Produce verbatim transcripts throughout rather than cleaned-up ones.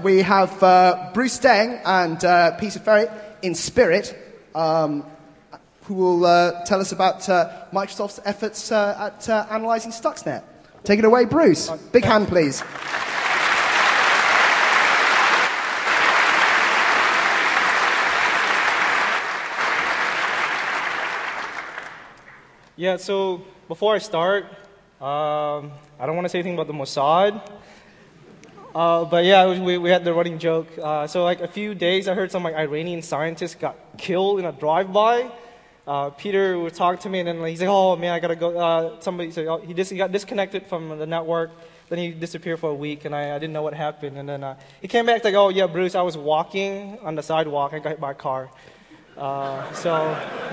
we have uh, Bruce Deng and uh, Peter Ferret in spirit, um, who will uh, tell us about uh, Microsoft's efforts uh, at uh, analyzing Stuxnet. Take it away, Bruce. Big hand, please. Yeah, so before I start, um, I don't want to say anything about the Mossad. Uh, but yeah, we, we had the running joke. Uh, so like a few days, I heard some like Iranian scientist got killed in a drive-by. Uh, Peter would talk to me, and then like, he's like, "Oh man, I gotta go." Uh, somebody said, "Oh, he just he got disconnected from the network." Then he disappeared for a week, and I, I didn't know what happened. And then uh, he came back like, "Oh yeah, Bruce, I was walking on the sidewalk. I got hit by a car." Uh, so.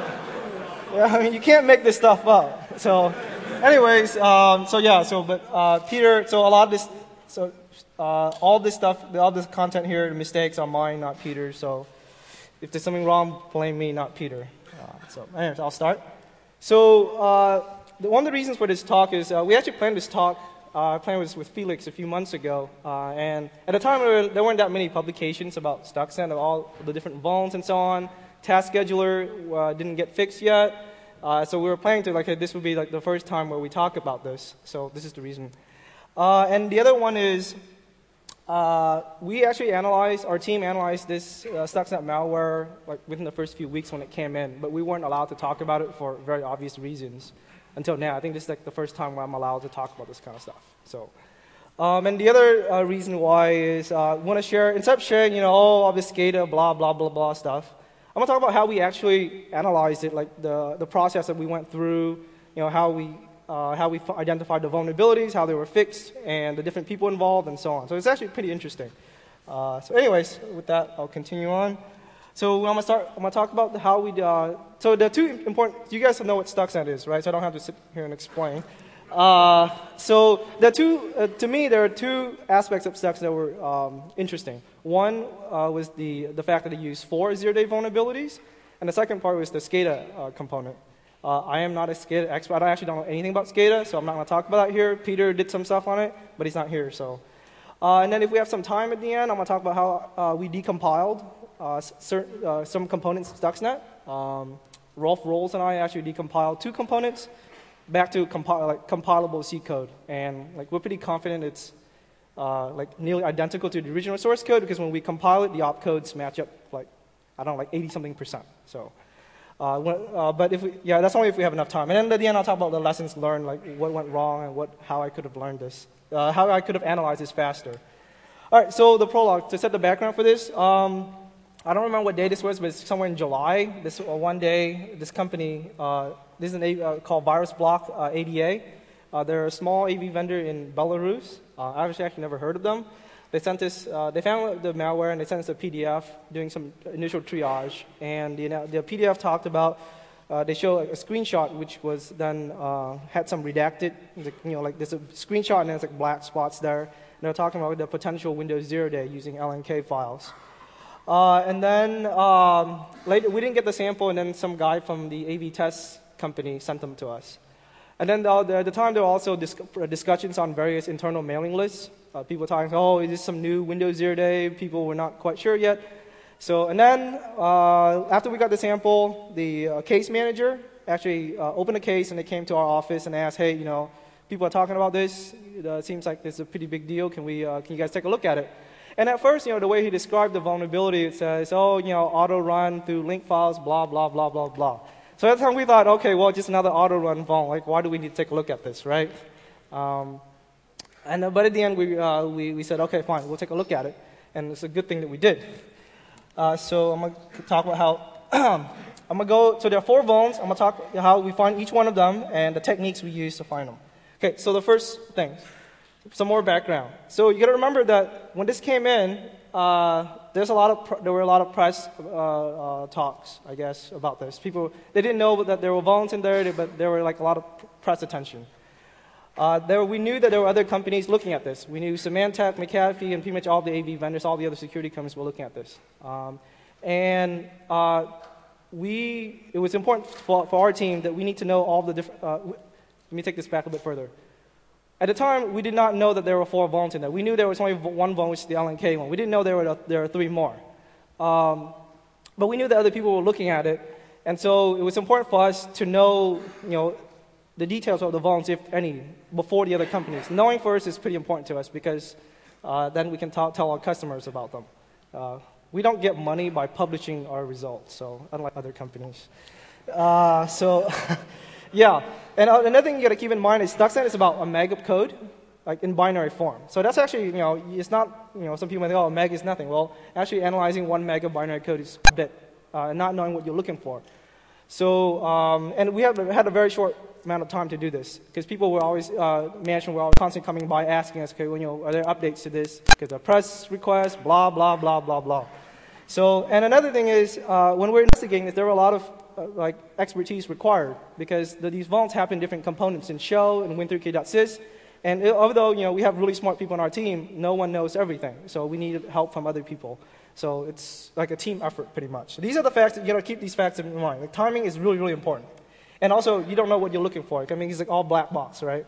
Yeah, I mean, you can't make this stuff up. So, anyways, um, so yeah, so but uh, Peter, so a lot of this, so uh, all this stuff, all this content here, the mistakes are mine, not Peter's. So, if there's something wrong, blame me, not Peter. Uh, so, anyways, I'll start. So, uh, the, one of the reasons for this talk is uh, we actually planned this talk. Uh, I planned this with Felix a few months ago, uh, and at the time there, were, there weren't that many publications about Stuxnet of all the different vulns and so on. Task scheduler uh, didn't get fixed yet, uh, so we were planning to like hey, this would be like the first time where we talk about this. So this is the reason. Uh, and the other one is uh, we actually analyzed, our team analyzed this uh, Stuxnet malware like within the first few weeks when it came in, but we weren't allowed to talk about it for very obvious reasons until now. I think this is like the first time where I'm allowed to talk about this kind of stuff. So. Um, and the other uh, reason why is I uh, want to share, instead of sharing, you know, oh, all this SCADA, blah, blah, blah, blah stuff, I'm going to talk about how we actually analyzed it, like the, the process that we went through, you know, how we, uh, how we identified the vulnerabilities, how they were fixed, and the different people involved, and so on. So it's actually pretty interesting. Uh, so anyways, with that, I'll continue on. So I'm going to start, I'm going to talk about how we, uh, so the two important, you guys know what Stuxnet is, right? So I don't have to sit here and explain. Uh, so the two, uh, to me, there are two aspects of Stuxnet that were um, interesting. One uh, was the, the fact that it used four zero-day vulnerabilities, and the second part was the SCADA uh, component. Uh, I am not a SCADA expert. I actually don't know anything about SCADA, so I'm not going to talk about that here. Peter did some stuff on it, but he's not here. So, uh, and then if we have some time at the end, I'm going to talk about how uh, we decompiled uh, certain, uh, some components of Stuxnet. Um, Rolf Rolls and I actually decompiled two components back to compi like compilable C code, and like we're pretty confident it's uh, like nearly identical to the original source code because when we compile it, the opcodes match up like I don't know, like eighty something percent. So, uh, when, uh, but if we, yeah, that's only if we have enough time. And then at the end, I'll talk about the lessons learned, like what went wrong and what how I could have learned this, uh, how I could have analyzed this faster. All right, so the prologue to set the background for this. Um, I don't remember what day this was, but it's somewhere in July. This uh, one day, this company, uh, this is an A, uh, called VirusBlock uh, A D A. Uh, they're a small A V vendor in Belarus. Uh, I've actually, actually never heard of them. They sent us, uh, they found the malware and they sent us a P D F doing some initial triage. And the, the P D F talked about, uh, they show a screenshot which was then uh, had some redacted, you know, like there's a screenshot and there's like black spots there. And they're talking about the potential Windows zero day using L N K files. Uh, and then um, later, we didn't get the sample, and then some guy from the A V test company sent them to us. And then the, the, at the time, there were also dis discussions on various internal mailing lists. Uh, people talking, oh, is this some new Windows zero day? People were not quite sure yet. So, and then uh, after we got the sample, the uh, case manager actually uh, opened a case, and they came to our office and asked, hey, you know, people are talking about this. It uh, seems like it's a pretty big deal. Can we? Uh, can you guys take a look at it? And at first, you know, the way he described the vulnerability, it says, oh, you know, auto run through link files, blah, blah, blah, blah, blah. So at the time we thought, okay, well, just another auto run vuln. Like, why do we need to take a look at this, right? Um, and uh, but at the end, we, uh, we we said, okay, fine, we'll take a look at it, and it's a good thing that we did. Uh, so I'm gonna talk about how I'm gonna go. So there are four vulns. I'm gonna talk how we find each one of them and the techniques we use to find them. Okay, so the first thing. Some more background. So you got to remember that when this came in, uh, there's a lot of pr there were a lot of press uh, uh, talks, I guess, about this. People they didn't know that there were vulns in there, but there were like a lot of press attention. Uh, there, we knew that there were other companies looking at this. We knew Symantec, McAfee, and pretty much all the A V vendors, all the other security companies were looking at this. Um, and uh, we, it was important for, for our team that we need to know all the different. Uh, let me take this back a bit further. At the time, we did not know that there were four vulns in there. We knew there was only one vuln, which is the L N K one. We didn't know there were there were three more. Um, but we knew that other people were looking at it, and so it was important for us to know, you know, the details of the vulns, if any, before the other companies. Knowing first is pretty important to us because uh, then we can tell our customers about them. Uh, we don't get money by publishing our results, so unlike other companies. Uh, so, yeah. And uh, another thing you got to keep in mind is Stuxnet is about a meg of code, like in binary form. So that's actually, you know, it's not, you know, some people think, oh, a meg is nothing. Well, actually analyzing one meg of binary code is a bit, uh, not knowing what you're looking for. So, um, and we have had a very short amount of time to do this because people were always, uh, management were always constantly coming by asking us, okay, well, you know, are there updates to this? Because a press request, blah, blah, blah, blah, blah. So, and another thing is, uh, when we're investigating this, there were a lot of uh, like expertise required because the, these vulns happen in different components in shell and win three k dot sys. And it, although, you know, we have really smart people on our team, no one knows everything. So we need help from other people. So it's like a team effort, pretty much. These are the facts that you got to keep these facts in mind. Like timing is really, really important. And also, you don't know what you're looking for. I mean, it's like all black box, right?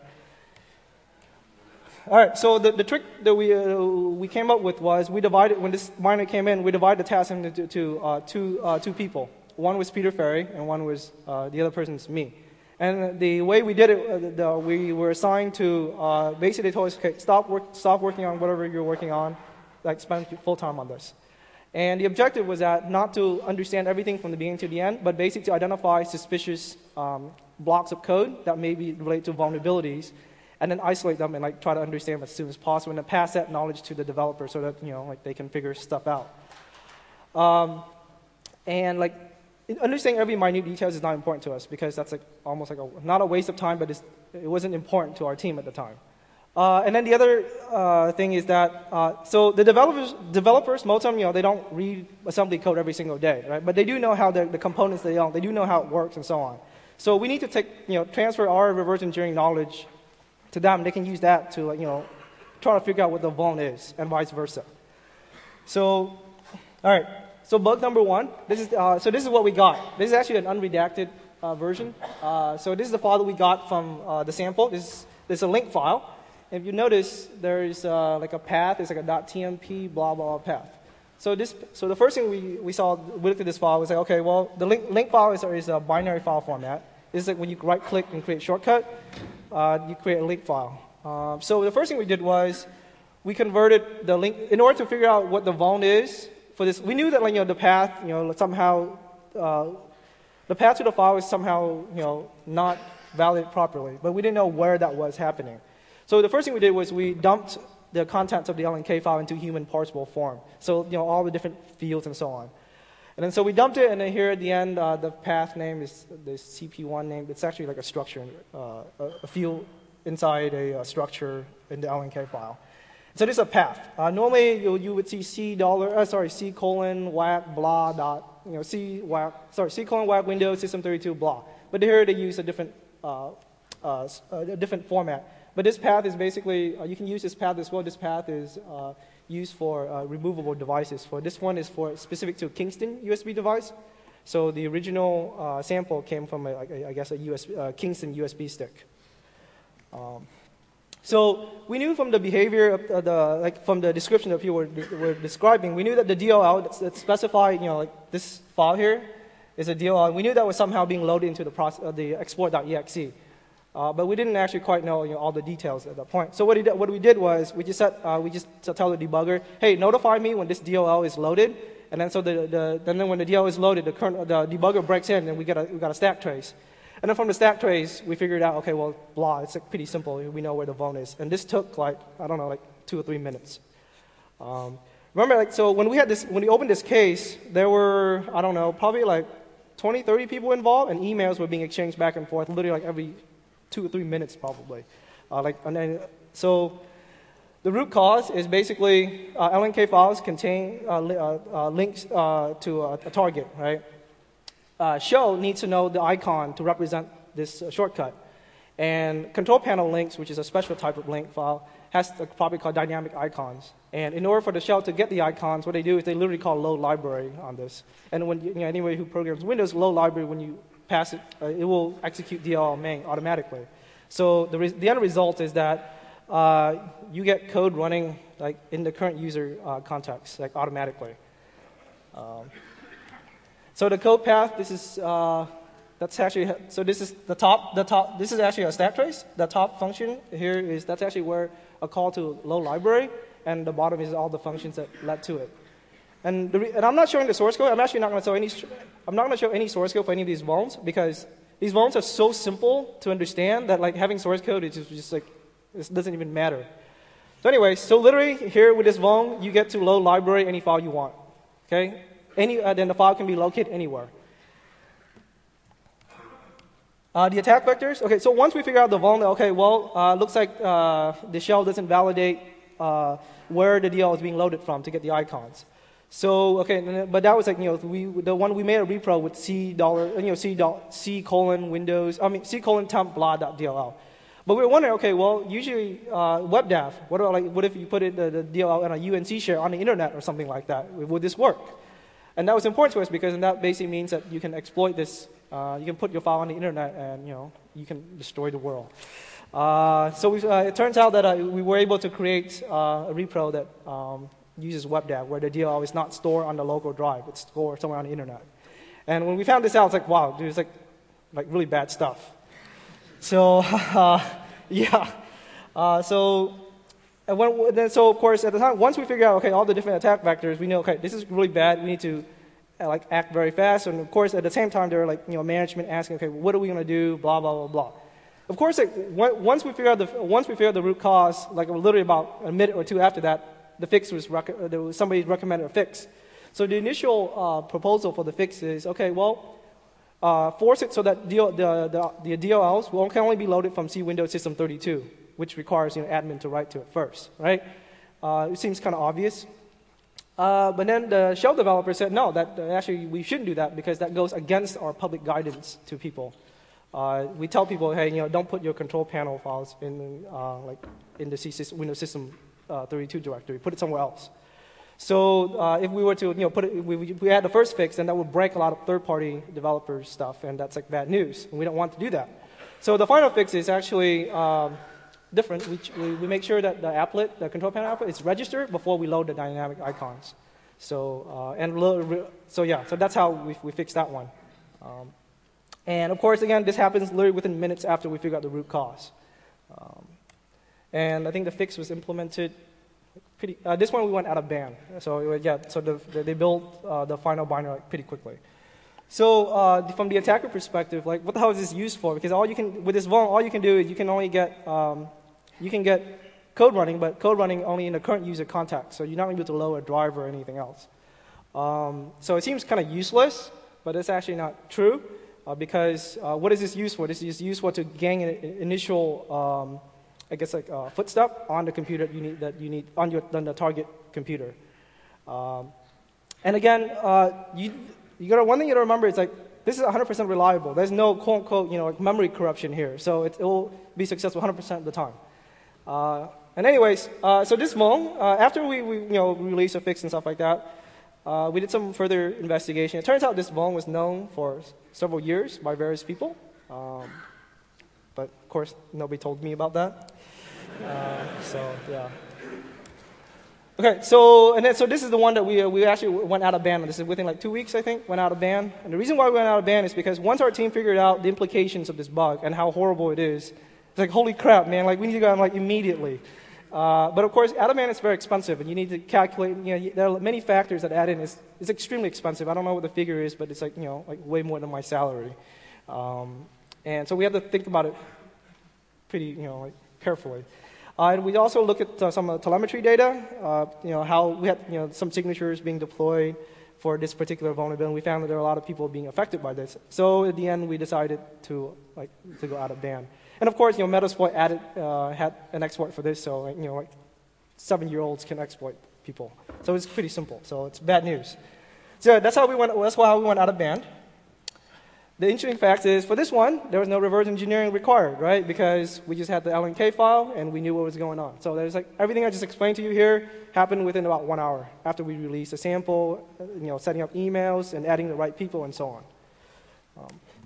All right, so the, the trick that we, uh, we came up with was we divided, when this miner came in, we divided the task into to, uh, two, uh, two people. One was Peter Ferry, and one was, uh, the other person's me. And the way we did it, uh, the, the, we were assigned to, uh, basically told us, okay, stop, work, stop working on whatever you're working on, like spend full time on this. And the objective was that not to understand everything from the beginning to the end, but basically to identify suspicious um, blocks of code that may be related to vulnerabilities, and then isolate them and like try to understand them as soon as possible, and then pass that knowledge to the developer so that, you know, like they can figure stuff out. Um, and like understanding every minute details is not important to us because that's like almost like a, not a waste of time, but it's, it wasn't important to our team at the time. Uh, and then the other uh, thing is that, uh, so the developers, developers, most of them, you know, they don't read assembly code every single day, right? But they do know how the, the components, they don't, they do know how it works and so on. So we need to take, you know, transfer our reverse engineering knowledge to them. They can use that to, like, you know, try to figure out what the vuln is and vice versa. So, all right. So bug number one, this is, uh, so this is what we got. This is actually an unredacted uh, version. Uh, so this is the file that we got from uh, the sample. This, this is a link file. If you notice, there's uh, like a path. It's like a .tmp blah blah path. So this, so the first thing we, we saw, we looked at this file. Was like, okay, well, the link, link file is, is a binary file format. It's like when you right click and create shortcut, uh, you create a link file. Uh, so the first thing we did was we converted the link in order to figure out what the vuln is for this. We knew that, like, you know, the path, you know, somehow uh, the path to the file is somehow, you know, not valid properly, but we didn't know where that was happening. So the first thing we did was we dumped the contents of the L N K file into human parsable form. So, you know, all the different fields and so on. And then so we dumped it, and then here at the end, uh, the path name is the C P one name. It's actually like a structure, uh, a, a field inside a, a structure in the L N K file. So this is a path. Uh, normally you, you would see C dollar, uh, sorry, C colon whack blah dot, you know, C whack, sorry, C colon whack Windows System thirty-two blah. But here they use a different, uh, uh, a different format. But this path is basically, uh, you can use this path as well. This path is uh, used for uh, removable devices. For this one is for specific to a Kingston U S B device. So the original uh, sample came from, a, I guess, a U S B, uh, Kingston U S B stick. Um, so we knew from the behavior of the, the like from the description that people were, were describing, we knew that the D L L that's, that's specified, you know, like this file here is a D L L. We knew that was somehow being loaded into the process, uh, the export dot E X E. Uh, but we didn't actually quite know, you know, all the details at that point. So what, did, what we did was we just, set, uh, we just tell the debugger, hey, notify me when this D L L is loaded. And then so the, the, then when the D L L is loaded, the, kernel, the debugger breaks in, and we got, a, we got a stack trace. And then from the stack trace, we figured out, okay, well, blah, it's like pretty simple. We know where the vuln is. And this took like, I don't know, like two or three minutes. Um, remember, like, so when we had this, when we opened this case, there were, I don't know, probably like twenty, thirty people involved, and emails were being exchanged back and forth, literally like every two or three minutes probably. Uh, like, and then, so the root cause is basically uh, L N K files contain uh, li uh, uh, links uh, to a, a target, right? Uh, show needs to know the icon to represent this uh, shortcut. And control panel links, which is a special type of link file, has a property called dynamic icons. And in order for the shell to get the icons, what they do is they literally call load library on this. And when you, you know, anybody who programs Windows, load library, when you pass it, uh, it will execute D L L main automatically. So the, the end result is that uh, you get code running like in the current user uh, context, like automatically. Um, so the code path, this is uh, that's actually so this is the top the top. This is actually a stack trace. The top function here is that's actually where a call to load library, and the bottom is all the functions that led to it. And, the re and I'm not showing the source code. I'm actually not going to show any. I'm not going to show any source code for any of these vulns because these vulns are so simple to understand that like having source code is just, just like it doesn't even matter. So anyway, so literally here with this vuln, you get to load library any file you want. Okay, any uh, then the file can be located anywhere. Uh, the attack vectors. Okay, so once we figure out the vuln, okay, well, uh, looks like uh, the shell doesn't validate uh, where the D L is being loaded from to get the icons. So okay, but that was like you know we the one we made a repro with C dollar you know C dot C colon Windows I mean C colon temp blah dot D L L. But we were wondering, okay, well, usually uh, WebDAV. What about like what if you put it the, the D L L on a U N C share on the internet or something like that? Would this work? And that was important to us because that basically means that you can exploit this. Uh, you can put your file on the internet and you know you can destroy the world. Uh, so we, uh, it turns out that uh, we were able to create uh, a repro that um, uses WebDAV, where the D L L is not stored on the local drive; it's stored somewhere on the internet. And when we found this out, it's like, wow, dude, it's like like really bad stuff. So uh, yeah, uh, so and when, then so of course at the time, once we figure out okay all the different attack vectors, we know okay this is really bad. We need to uh, like act very fast. And of course at the same time there are like you know management asking okay what are we going to do? Blah blah blah blah. Of course, like, once we figure out the once we figure out the root cause, like literally about a minute or two after that, the fix was, rec there was somebody recommended a fix. So the initial uh, proposal for the fix is okay. Well. Uh, force it so that D L, the, the, the D L Ls will, can only be loaded from C Windows System thirty-two, which requires you know, admin to write to it first, right? Uh, it seems kind of obvious. Uh, but then the shell developer said, no, that uh, actually we shouldn't do that because that goes against our public guidance to people. Uh, we tell people, hey, you know, don't put your control panel files in, uh, like in the C Windows System uh, thirty-two directory. Put it somewhere else. So uh, if we were to, you know, put it, we, we had the first fix, then that would break a lot of third-party developers' stuff, and that's like bad news. And we don't want to do that. So the final fix is actually um, different. We, we, we make sure that the applet, the control panel applet, is registered before we load the dynamic icons. So uh, and so yeah, so that's how we we fix that one. Um, and of course, again, this happens literally within minutes after we figure out the root cause. Um, and I think the fix was implemented. Pretty, uh, this one we went out of band, so yeah. So the, the, they built uh, the final binder like, pretty quickly. So uh, from the attacker perspective, like what the hell is this used for? Because all you can with this vuln, all you can do is you can only get um, you can get code running, but code running only in the current user context. So you're not able to load a driver or anything else. Um, so it seems kind of useless, but it's actually not true uh, because uh, what is this used for? This is used for to gain an initial. Um, I guess like a footstep on the computer you need, that you need on your on the target computer. Um, and again, uh, you you got one thing you got to remember is like this is one hundred percent reliable. There's no quote unquote you know like memory corruption here, so it, it will be successful one hundred percent of the time. Uh, and anyways, uh, so this vuln, uh, after we, we you know release a fix and stuff like that, uh, we did some further investigation. It turns out this vuln was known for several years by various people. Um, But of course, nobody told me about that. Uh, so yeah. Okay, so and then so this is the one that we uh, we actually went out of band. This is within like two weeks, I think, went out of band. And the reason why we went out of band is because once our team figured out the implications of this bug and how horrible it is, it's like holy crap, man! Like we need to go out like immediately. Uh, but of course, out of band is very expensive, and you need to calculate. You know, there are many factors that add in. It's, it's extremely expensive. I don't know what the figure is, but it's like you know like way more than my salary. Um, And so we have to think about it pretty, you know, like carefully. Uh, and we also look at uh, some uh, telemetry data, uh, you know, how we had, you know, some signatures being deployed for this particular vulnerability. And we found that there are a lot of people being affected by this. So at the end, we decided to like to go out of band. And of course, you know, Metasploit added uh, had an exploit for this, so like, you know, like seven-year-olds can exploit people. So it's pretty simple. So it's bad news. So that's how we went. That's how we went out of band. The interesting fact is, for this one, there was no reverse engineering required, right? Because we just had the L N K file, and we knew what was going on. So there's like everything I just explained to you here happened within about one hour after we released a sample, you know, setting up emails and adding the right people and so on. Um,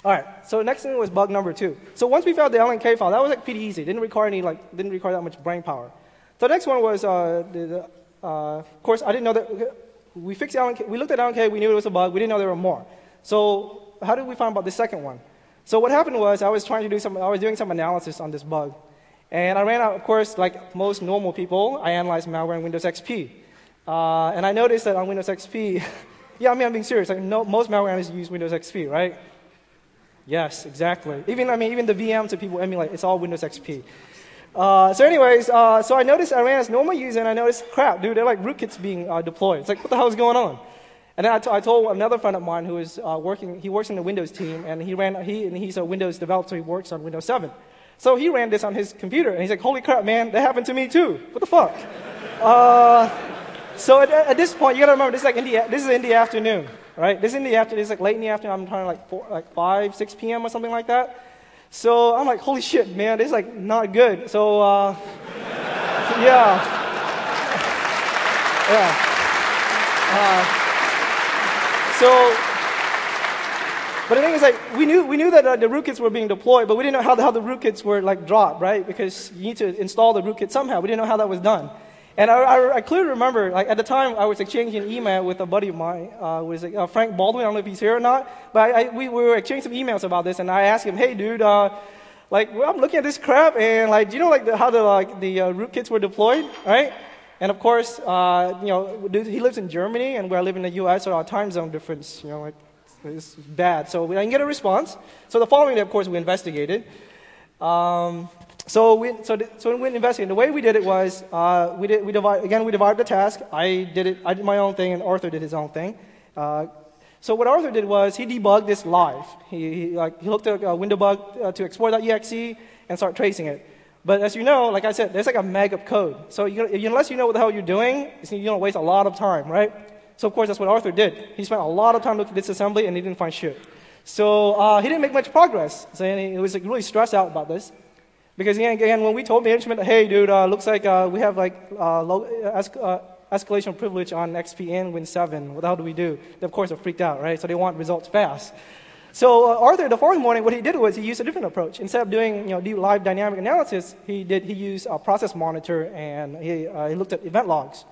All right, so next thing was bug number two. So once we found the L N K file, that was like pretty easy. Didn't require any like didn't require that much brain power. So the next one was uh, the, the, uh, of course I didn't know that we fixed L N K. We looked at L N K. We knew it was a bug. We didn't know there were more. So how did we find about the second one? So what happened was I was trying to do some. I was doing some analysis on this bug, and I ran out. Of course, like most normal people, I analyzed malware in Windows X P, uh, and I noticed that on Windows X P, yeah, I mean I'm being serious. Like no, most malware analysts use Windows X P, right? Yes, exactly. Even I mean, even the V Ms that people emulate, it's all Windows X P. Uh, so, anyways, uh, so I noticed I ran as normal user, and I noticed, crap, dude, they're like rootkits being uh, deployed. It's like, what the hell is going on? And then I, t I told another friend of mine who is uh, working. He works in the Windows team, and he ran. He and he's a Windows developer, so he works on Windows seven. So he ran this on his computer, and he's like, holy crap, man, that happened to me too. What the fuck? uh, so at, at this point, you gotta remember, this is like in the this is in the afternoon. Right? This is in the afternoon. It's like late in the afternoon. I'm trying like four, like five, six p m or something like that. So I'm like, holy shit, man, this is like not good. So uh, yeah, yeah. Uh, so, but the thing is, like, we knew we knew that uh, the rootkits were being deployed, but we didn't know how the, how the rootkits were like dropped, right? Because you need to install the rootkit somehow. We didn't know how that was done. And I, I, I clearly remember, like at the time, I was exchanging an email with a buddy of mine, uh, was like, uh, Frank Baldwin. I don't know if he's here or not, but I, I, we, we were exchanging some emails about this, and I asked him, "Hey, dude, uh, like well, I'm looking at this crap, and like, do you know like the, how the like the uh, rootkits were deployed, right?" And of course, uh, you know, dude, he lives in Germany, and we live in the U S, so our time zone difference, you know, like is bad. So we didn't get a response. So the following day, of course, we investigated. Um, So we so the, so we investigated. The way we did it was uh, we did we divide again we divided the task. I did it. I did my own thing, and Arthur did his own thing. Uh, so what Arthur did was he debugged this live. He, he like he looked at a window bug uh, to exploit.exe and start tracing it. But as you know, like I said, there's like a meg of code. So you, unless you know what the hell you're doing, you don't waste a lot of time, right? So of course that's what Arthur did. He spent a lot of time looking at this assembly, and he didn't find shit. So uh, he didn't make much progress. So he was like, really stressed out about this. Because again, again, when we told management, hey, dude, uh, looks like uh, we have like uh, low es uh, escalation privilege on X P and Win seven. What the hell do we do? They, of course, are freaked out, right? So they want results fast. So uh, Arthur, the following morning, what he did was he used a different approach. Instead of doing you know live dynamic analysis, he did he used a process monitor, and he uh, he looked at event logs.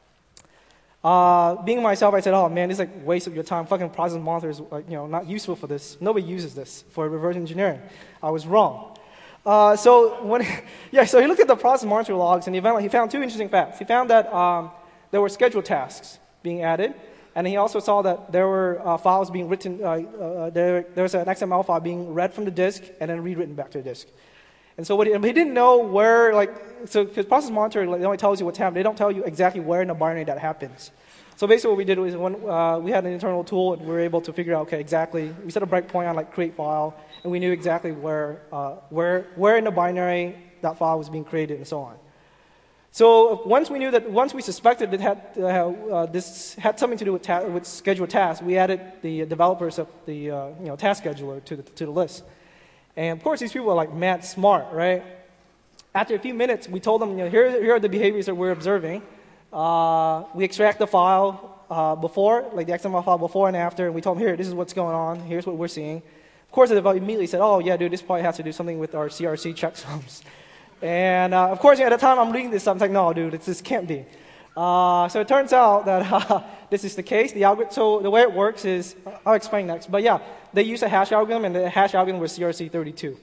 Uh, being myself, I said, oh man, this is like a waste of your time. Fucking process monitor is like, you know not useful for this. Nobody uses this for reverse engineering. I was wrong. Uh, so when, yeah, so he looked at the process monitor logs, and he found, he found two interesting facts. He found that um, there were scheduled tasks being added, and he also saw that there were uh, files being written. Uh, uh, there, there was an X M L file being read from the disk and then rewritten back to the disk. And so what he, he didn't know where, like, so because process monitor like, it only tells you what's happening. They don't tell you exactly where in the binary that happens. So basically, what we did was when uh, we had an internal tool, and we were able to figure out, okay, exactly. We set a breakpoint on like create file, and we knew exactly where, uh, where, where in the binary that file was being created, and so on. So once we knew that, once we suspected it had uh, uh, this had something to do with, ta with scheduled tasks, we added the developers of the uh, you know task scheduler to the to the list. And of course, these people are like mad smart, right? After a few minutes, we told them, you know, here here are the behaviors that we're observing. Uh, we extract the file uh, before, like the X M L file before and after, and we told them, here, this is what's going on, here's what we're seeing. Of course, the developer immediately said, oh, yeah, dude, this probably has to do something with our C R C checksums. And uh, of course, at the time I'm reading this, I'm like, no, dude, it's, this can't be. Uh, so it turns out that uh, this is the case. The algorithm, so the way it works is, I'll explain next, but yeah, they use a hash algorithm, and the hash algorithm was C R C thirty-two.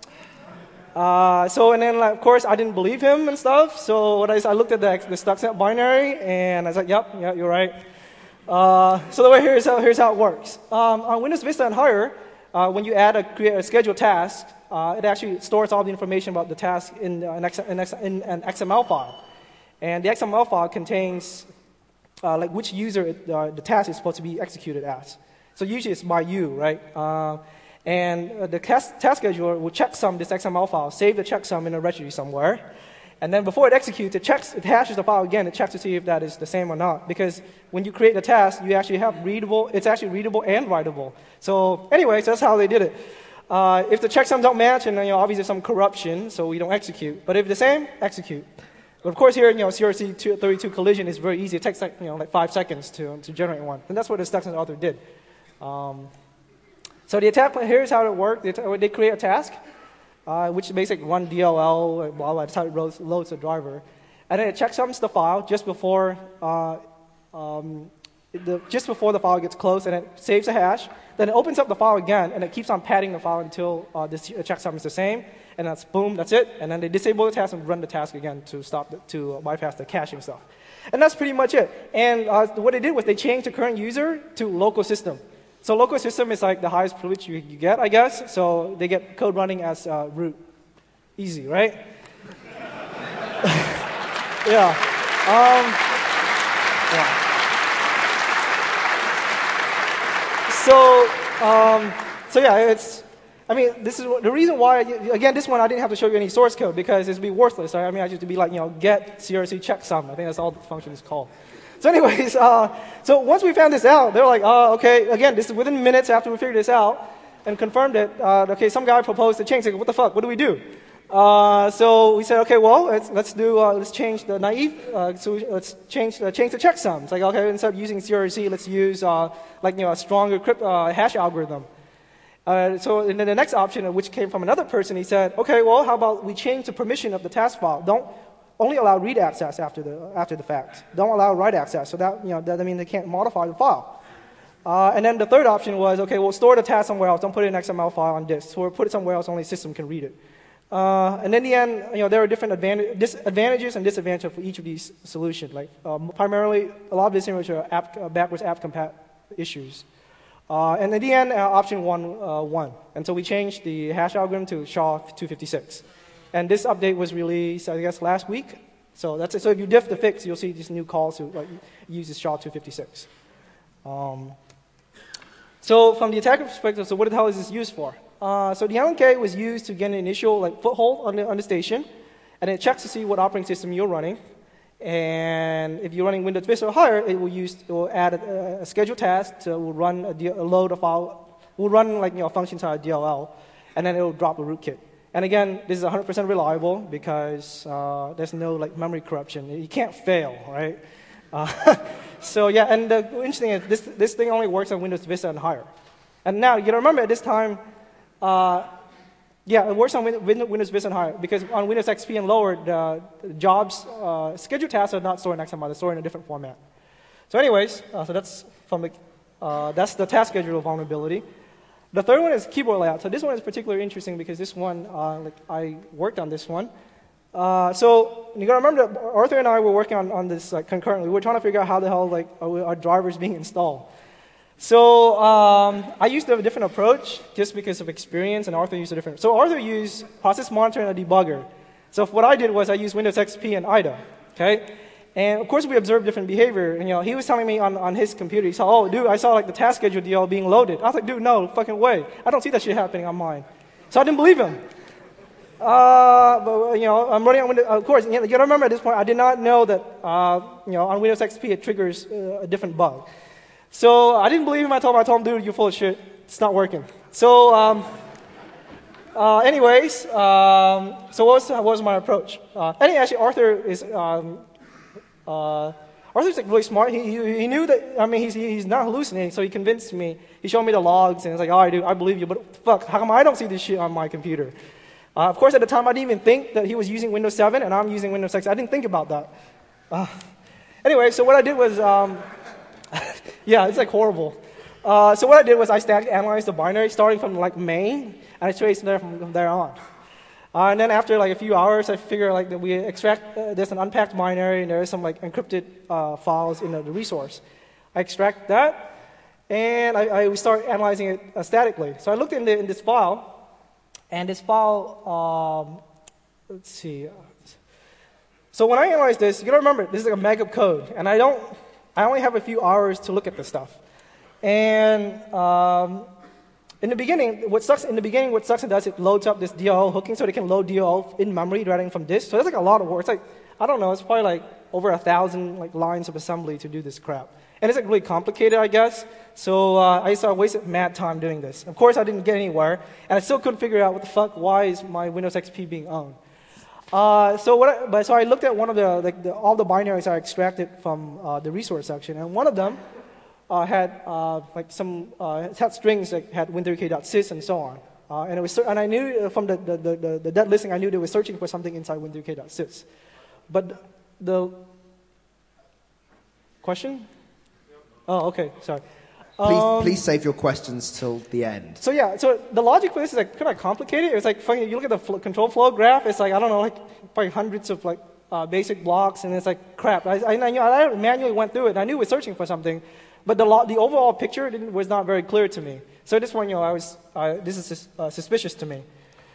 Uh, so, and then, like, of course, I didn't believe him and stuff. So what I, I looked at the, the Stuxnet binary, and I was like, yep, yeah, you're right. Uh, so the way here's how, here's how it works. Um, on Windows Vista and higher, uh, when you add a, create a scheduled task, uh, it actually stores all the information about the task in, uh, an, X, in, X, in an X M L file. And the X M L file contains uh, like which user it, uh, the task is supposed to be executed as. So usually it's by you, right? Uh, And uh, the task, task scheduler will checksum this X M L file, save the checksum in a registry somewhere. And then before it executes, it, checks, it hashes the file again. It checks to see if that is the same or not. Because when you create the task, you actually have readable, it's actually readable and writable. So anyways, that's how they did it. Uh, if the checksums don't match, and you know, obviously there's some corruption, so we don't execute. But if the same, execute. But of course here, you know, C R C thirty-two collision is very easy. It takes like, you know, like five seconds to, to generate one. And that's what the Stuxnet author did. Um, So the attack plan, here's how it worked. They, they create a task, uh, which basically run D L L, blah, blah, that's how it loads, loads the driver. And then it checksums the file just before, uh, um, the, just before the file gets closed, and it saves a hash. Then it opens up the file again, and it keeps on padding the file until uh, this checksum is the same. And that's boom, that's it. And then they disable the task and run the task again to stop the, to bypass the caching stuff. And that's pretty much it. And uh, what they did was they changed the current user to local system. So local system is like the highest privilege you, you get, I guess. So they get code running as uh, root. Easy, right? yeah. Um, yeah. So, um, so yeah, it's, I mean, this is the reason why, again, this one I didn't have to show you any source code because it'd be worthless. Right? I mean, I just to be like, you know, get C R C checksum. I think that's all the function is called. So anyways, uh, so once we found this out, they're like, oh, okay, again, this is within minutes after we figured this out and confirmed it. Uh, okay, some guy proposed a change. Like, what the fuck? What do we do? Uh, so we said, okay, well, let's, let's do, uh, let's change the naive, uh, so we, let's change the, change the checksum. It's like, okay, instead of using C R C, let's use, uh, like, you know, a stronger crypt, uh, hash algorithm. Uh, so and then the next option, which came from another person, he said, okay, well, how about we change the permission of the task file? Don't only allow read access after the, after the fact. Don't allow write access. So that, you know, that I mean, they can't modify the file. Uh, and then the third option was, okay, we'll store the task somewhere else. Don't put it in an X M L file on disk. So we'll put it somewhere else, only the system can read it. Uh, and in the end, you know, there are different advantage, disadvantages and disadvantages for each of these solutions. Like um, primarily, a lot of these things are app, uh, backwards app compat issues. Uh, and in the end, uh, option one uh, won. And so we changed the hash algorithm to S H A two fifty-six. And this update was released, I guess, last week. So that's it. So if you diff the fix, you'll see these new calls to like, use this S H A two fifty-six. Um, so from the attacker perspective, so what the hell is this used for? Uh, so the L N K was used to get an initial like foothold on the, on the station, and it checks to see what operating system you're running. And if you're running Windows Vista or higher, it will use it will add a, a scheduled task to will run a, a load of file, will run like you know a function inside D L L, and then it will drop a rootkit. And again, this is one hundred percent reliable because uh, there's no like memory corruption. You can't fail, right? Uh, so yeah, and the interesting is this this thing only works on Windows Vista and higher. And now you gotta remember at this time. Uh, yeah, it works on Windows Vista and higher because on Windows X P and lower, the, the jobs, uh, scheduled tasks are not stored in X M L, they're stored in a different format. So anyways, uh, so that's from the, uh, that's the task scheduler vulnerability. The third one is keyboard layout. So this one is particularly interesting because this one, uh, like I worked on this one. Uh, so you gotta remember that Arthur and I were working on, on this like, concurrently. We were trying to figure out how the hell like are, our drivers being installed. So um, I used a different approach just because of experience, and Arthur used a different. So Arthur used process monitor and a debugger. So what I did was I used Windows X P and I D A, okay? And of course we observed different behavior. And, you know, he was telling me on, on his computer, he saw, oh, dude, I saw like the task schedule D L being loaded. I was like, dude, no fucking way. I don't see that shit happening on mine. So I didn't believe him. Uh, but you know, I'm running on Windows. Of course, you, know, you gotta remember at this point, I did not know that uh, you know on Windows X P it triggers uh, a different bug. So I didn't believe him. I told him, I told him, dude, you're full of shit. It's not working. So, um, uh, anyways, um, so what was, what was my approach? Uh, and actually, Arthur is um, uh, Arthur's like really smart. He, he, he knew that. I mean, he's he's not hallucinating. So he convinced me. He showed me the logs, and he's like, all right, dude, I believe you. But fuck, how come I don't see this shit on my computer? Uh, of course, at the time, I didn't even think that he was using Windows seven, and I'm using Windows six. I didn't think about that. Uh, anyway, so what I did was. Um, Yeah, it's like horrible. Uh, so what I did was I static analyzed the binary starting from like main, and I traced there from, from there on. Uh, and then after like a few hours, I figured like that we extract uh, there's an unpacked binary and there is some like encrypted uh, files in the, the resource. I extract that, and I, I we start analyzing it uh, statically. So I looked in, the, in this file, and this file, um, let's see. So when I analyze this, you gotta remember this is like a meg of code, and I don't. I only have a few hours to look at this stuff. And um, in the beginning, what sucks in the beginning, what Stuxnet does, it loads up this D L L hooking so they can load D L L in memory rather than from disk. So that's like a lot of work. It's like, I don't know, it's probably like over a thousand like lines of assembly to do this crap. And it's like really complicated, I guess. So uh, I started wasted mad time doing this. Of course, I didn't get anywhere, and I still couldn't figure out what the fuck, why is my Windows X P being owned. Uh, so what? I, but so I looked at one of the, like the all the binaries I extracted from uh, the resource section, and one of them uh, had uh, like some uh, had strings that had win three k dot sys and so on. Uh, and it was, and I knew from the the, the, the dead listing, I knew they were searching for something inside win three k dot sys. But the question? Oh, okay, sorry. Please, Um, please save your questions till the end. So yeah, so the logic for this is like kind of complicated. It's like fucking, you look at the fl- control flow graph. It's like I don't know, like probably hundreds of like uh, basic blocks, and it's like crap. I, I, I, knew, I manually went through it, and I knew we were searching for something, but the lo- the overall picture didn't, was not very clear to me. So at this point, you know, I was uh, this is sus- uh, suspicious to me.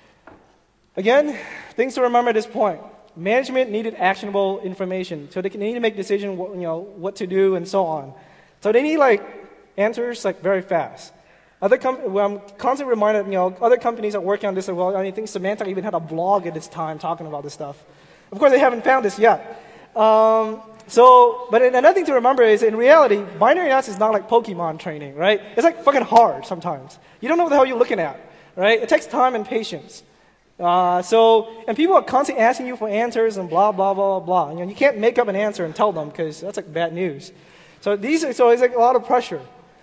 Again, things to remember at this point. Management needed actionable information, so they can need to make decisions, you know, what to do and so on. So they need like answers like very fast. Other com- well, I'm constantly reminded, you know, other companies are working on this as well. I think Symantec even had a blog at this time talking about this stuff. Of course, they haven't found this yet. Um, so, but another thing to remember is, in reality, binary analysis is not like Pokemon training, right? It's like fucking hard sometimes. You don't know what the hell you're looking at, right? It takes time and patience. Uh, so, and people are constantly asking you for answers and blah, blah, blah, blah. You know, you can't make up an answer and tell them because that's like bad news. So these, are, so it's like a lot of pressure.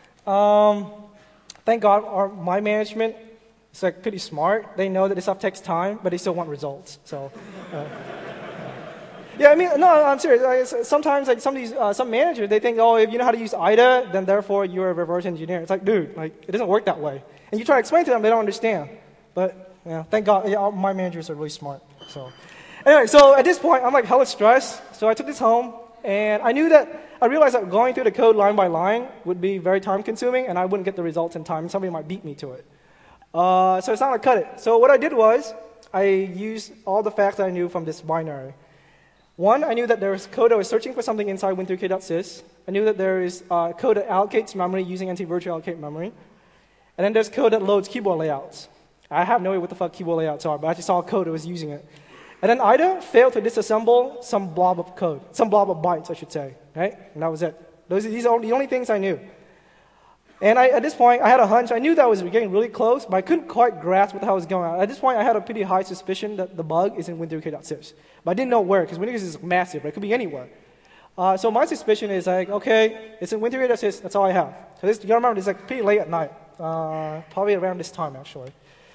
Um, thank God our, my management is like pretty smart. They know that this stuff takes time, but they still want results. So, uh, yeah, I mean, no, I'm serious. Like, sometimes like some of these, uh, some managers, they think, oh, if you know how to use I D A, then therefore you're a reverse engineer. It's like, dude, like it doesn't work that way. And you try to explain to them, they don't understand. But yeah, thank God, yeah, my managers are really smart. So, anyway, so at this point, I'm like hella stressed. So I took this home, and I knew that, I realized that going through the code line by line would be very time consuming, and I wouldn't get the results in time, and somebody might beat me to it. Uh, so it's not going to cut it. So what I did was, I used all the facts that I knew from this binary. One, I knew that there was code that was searching for something inside win three k dot sys. I knew that there is uh, code that allocates memory using anti-virtual allocate memory. And then there's code that loads keyboard layouts. I have no idea what the fuck keyboard layouts are, but I just saw a code that was using it. And then I D A failed to disassemble some blob of code, some blob of bytes, I should say, right? And that was it. Those, these are the only things I knew. And I, at this point, I had a hunch. I knew that I was getting really close, but I couldn't quite grasp what the hell was going on. At this point, I had a pretty high suspicion that the bug is in win three k dot sys. But I didn't know where, because win three k is massive, right? It could be anywhere. Uh, so my suspicion is like, okay, it's in win three k dot sys, that's all I have. So this, you gotta remember, it's like pretty late at night, uh, probably around this time, actually.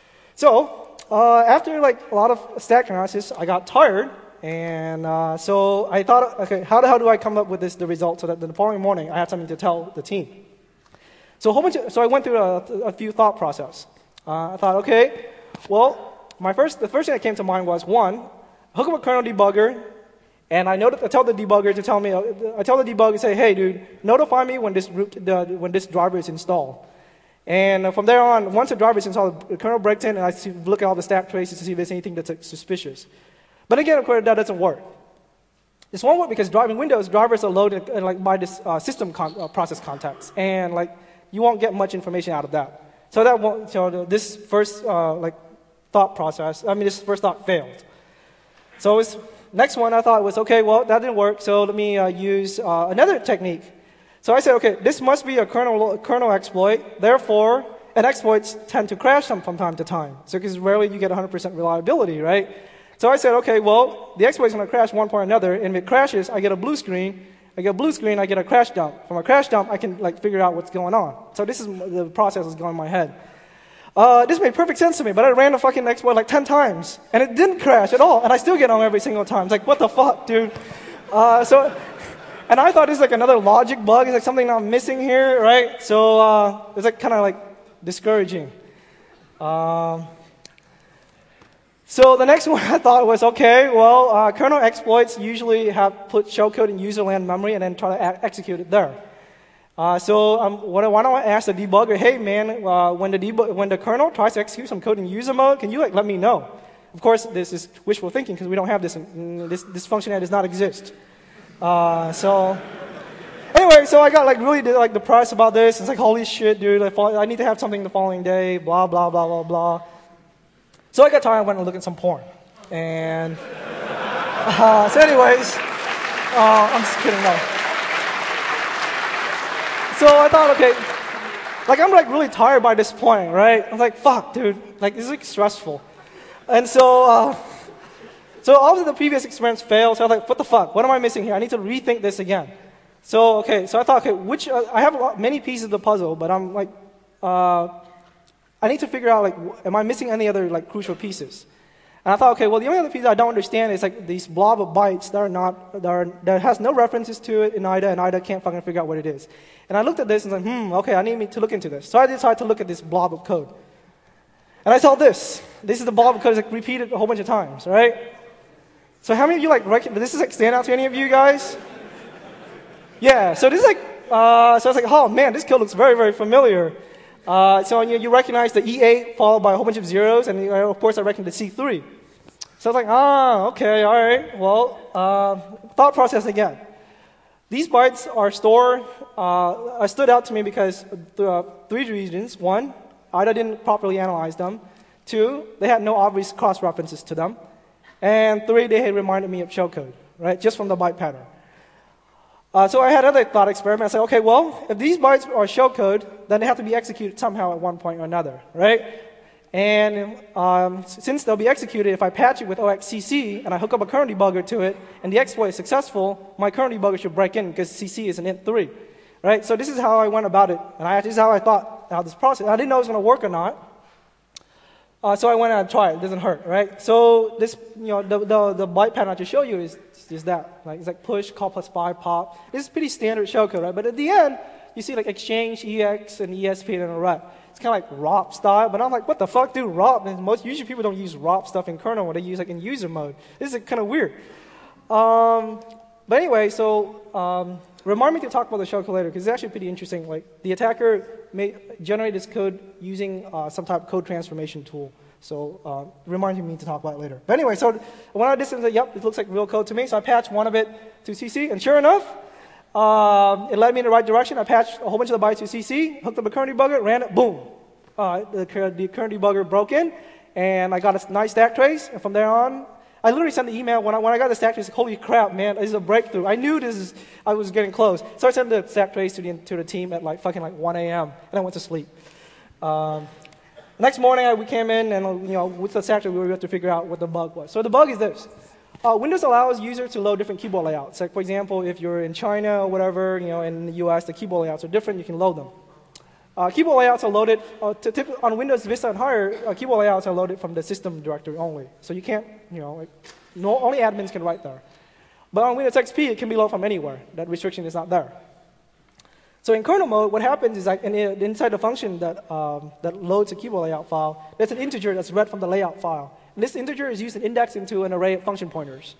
So, uh, after like a lot of stack analysis, I got tired, and uh, so I thought, okay, how the hell do I come up with this, the result, so that the following morning I have something to tell the team? So a whole bunch of, so I went through a, a few thought process. Uh, I thought, okay, well, my first, the first thing that came to mind was, one, hook up a kernel debugger, and I, noted, I tell the debugger to tell me, I tell the debugger, say, hey, dude, notify me when this root, the, when this driver is installed. And from there on, once the driver is installed, the kernel breaks in, and I see, look at all the stack traces to see if there's anything that's like, suspicious. But again, of course, that doesn't work. This won't work because driving Windows, drivers are loaded uh, like by this uh, system con uh, process context, and like you won't get much information out of that. So that won't. So this first uh, like thought process, I mean, this first thought failed. So this next one I thought was okay. Well, that didn't work. So let me uh, use uh, another technique. So I said, okay, this must be a kernel, kernel exploit. Therefore, and exploits tend to crash them from time to time. So because rarely you get one hundred percent reliability, right? So I said, okay, well, the exploit is going to crash one point or another, and if it crashes, I get a blue screen. I get a blue screen, I get a crash dump. From a crash dump, I can like figure out what's going on. So this is the process that's going in my head. Uh, this made perfect sense to me, but I ran the fucking exploit like ten times, and it didn't crash at all, and I still get on every single time. It's like, what the fuck, dude? Uh, so. And I thought this is like another logic bug. It's like something I'm missing here, right? So uh, it's like kind of like discouraging. Um, so the next one I thought was, okay, well, uh, kernel exploits usually have put shellcode in userland memory and then try to execute it there. Uh, so um, what, why don't I ask the debugger, hey man, uh, when the debug when the kernel tries to execute some code in user mode, can you like let me know? Of course, this is wishful thinking because we don't have this. In, this this functionality does not exist. Uh, so, anyway, so I got like really like depressed about this. It's like, holy shit, dude! I, fall, I need to have something the following day. Blah blah blah blah blah. So I got tired. I went and looked at some porn, and uh, so, anyways, uh, I'm just kidding. No. So I thought, okay, like I'm like really tired by this point, right? I'm like, fuck, dude. Like this is like stressful, and so. Uh, So all of the previous experiments failed, so I was like, what the fuck? What am I missing here? I need to rethink this again. So, okay, so I thought, okay, which, uh, I have a lot, many pieces of the puzzle, but I'm like, uh, I need to figure out, like, am I missing any other, like, crucial pieces? And I thought, okay, well, the only other piece I don't understand is, like, these blob of bytes that are not, that, are, that has no references to it in I D A, and I D A can't fucking figure out what it is. And I looked at this and was like, hmm, okay, I need to look into this. So I decided to look at this blob of code. And I saw this. This is the blob of code that's like, repeated a whole bunch of times, right? So how many of you, like, rec- this is, like, stand out to any of you guys? Yeah, so this is like, uh, so I was like, oh man, this code looks very, very familiar. Uh, so you, you recognize the E eight followed by a whole bunch of zeros, and uh, of course I recognize the C three. So I was like, ah, okay, all right, well, uh, thought process again. These bytes are stored, uh, stood out to me because there are three reasons. One, I D A didn't properly analyze them. Two, they had no obvious cross-references to them. And three, they had reminded me of shellcode, right, just from the byte pattern. Uh, so I had another thought experiment. I said, okay, well, if these bytes are shellcode, then they have to be executed somehow at one point or another, right? And um, since they'll be executed, if I patch it with O X C C and I hook up a kernel debugger to it, and the exploit is successful, my kernel debugger should break in because C C is an int three, right? So this is how I went about it, and I, this is how I thought how this process. I didn't know it was going to work or not. Uh, so I went and tried. It doesn't hurt, right? So this, you know, the, the, the byte pattern I just showed you is is that. Like, it's like push, call plus five, pop. This is pretty standard shellcode, right? But at the end, you see like exchange, E X, and E S P, and a ret. It's kind of like R O P style, but I'm like, what the fuck, dude, R O P? And most, usually people don't use R O P stuff in kernel, they use like in user mode. This is kind of weird. Um, but anyway, so um, remind me to talk about the shellcode later, because it's actually pretty interesting. Like, the attacker may generate this code using uh, some type of code transformation tool. So uh, reminding me to talk about it later. But anyway, so when I did this, yep, it looks like real code to me. So I patched one of it to C C, and sure enough, um, it led me in the right direction. I patched a whole bunch of the bytes to C C, hooked up a kernel debugger, ran it, boom. Uh, the, the kernel debugger broke in, and I got a nice stack trace. And from there on, I literally sent the email when I, when I got the stack trace. Holy crap, man, this is a breakthrough. I knew this is, I was getting close. So I sent the stack trace to the, to the team at like fucking like one A M, and I went to sleep. Um, Next morning, I, we came in, and you know, with the stack trace, we had to figure out what the bug was. So the bug is this. Uh, Windows allows users to load different keyboard layouts. Like, for example, if you're in China or whatever, you know, in the U S, the keyboard layouts are different. You can load them. Uh, keyboard layouts are loaded, uh, to tip, on Windows Vista and higher, uh, keyboard layouts are loaded from the system directory only. So you can't, you know, like, no, only admins can write there. But on Windows X P, it can be loaded from anywhere. That restriction is not there. So in kernel mode, what happens is like in, inside the function that, um, that loads a keyboard layout file, there's an integer that's read from the layout file. And this integer is used to index into an array of function pointers.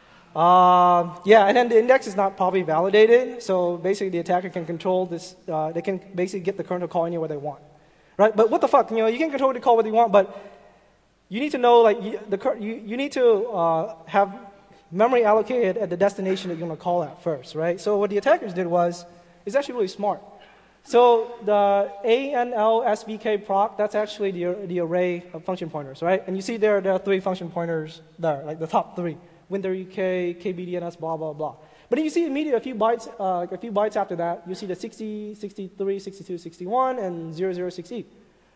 Uh, yeah, and then the index is not properly validated, so basically the attacker can control this, uh, they can basically get the kernel to call anywhere they want. Right? But what the fuck, you know, you can control the call what you want, but you need to know, like, you, the, you, you need to uh, have memory allocated at the destination that you're going to call at first, right? So what the attackers did was, it's actually really smart. So the A N L S V K proc, that's actually the, the array of function pointers, right? And you see there, there are three function pointers there, like the top three. WinRK, K B D N S, blah, blah, blah. But then you see immediately a few bytes, uh, a few bytes after that, you see the sixty, sixty-three, sixty-two, sixty-one, and zero zero six E.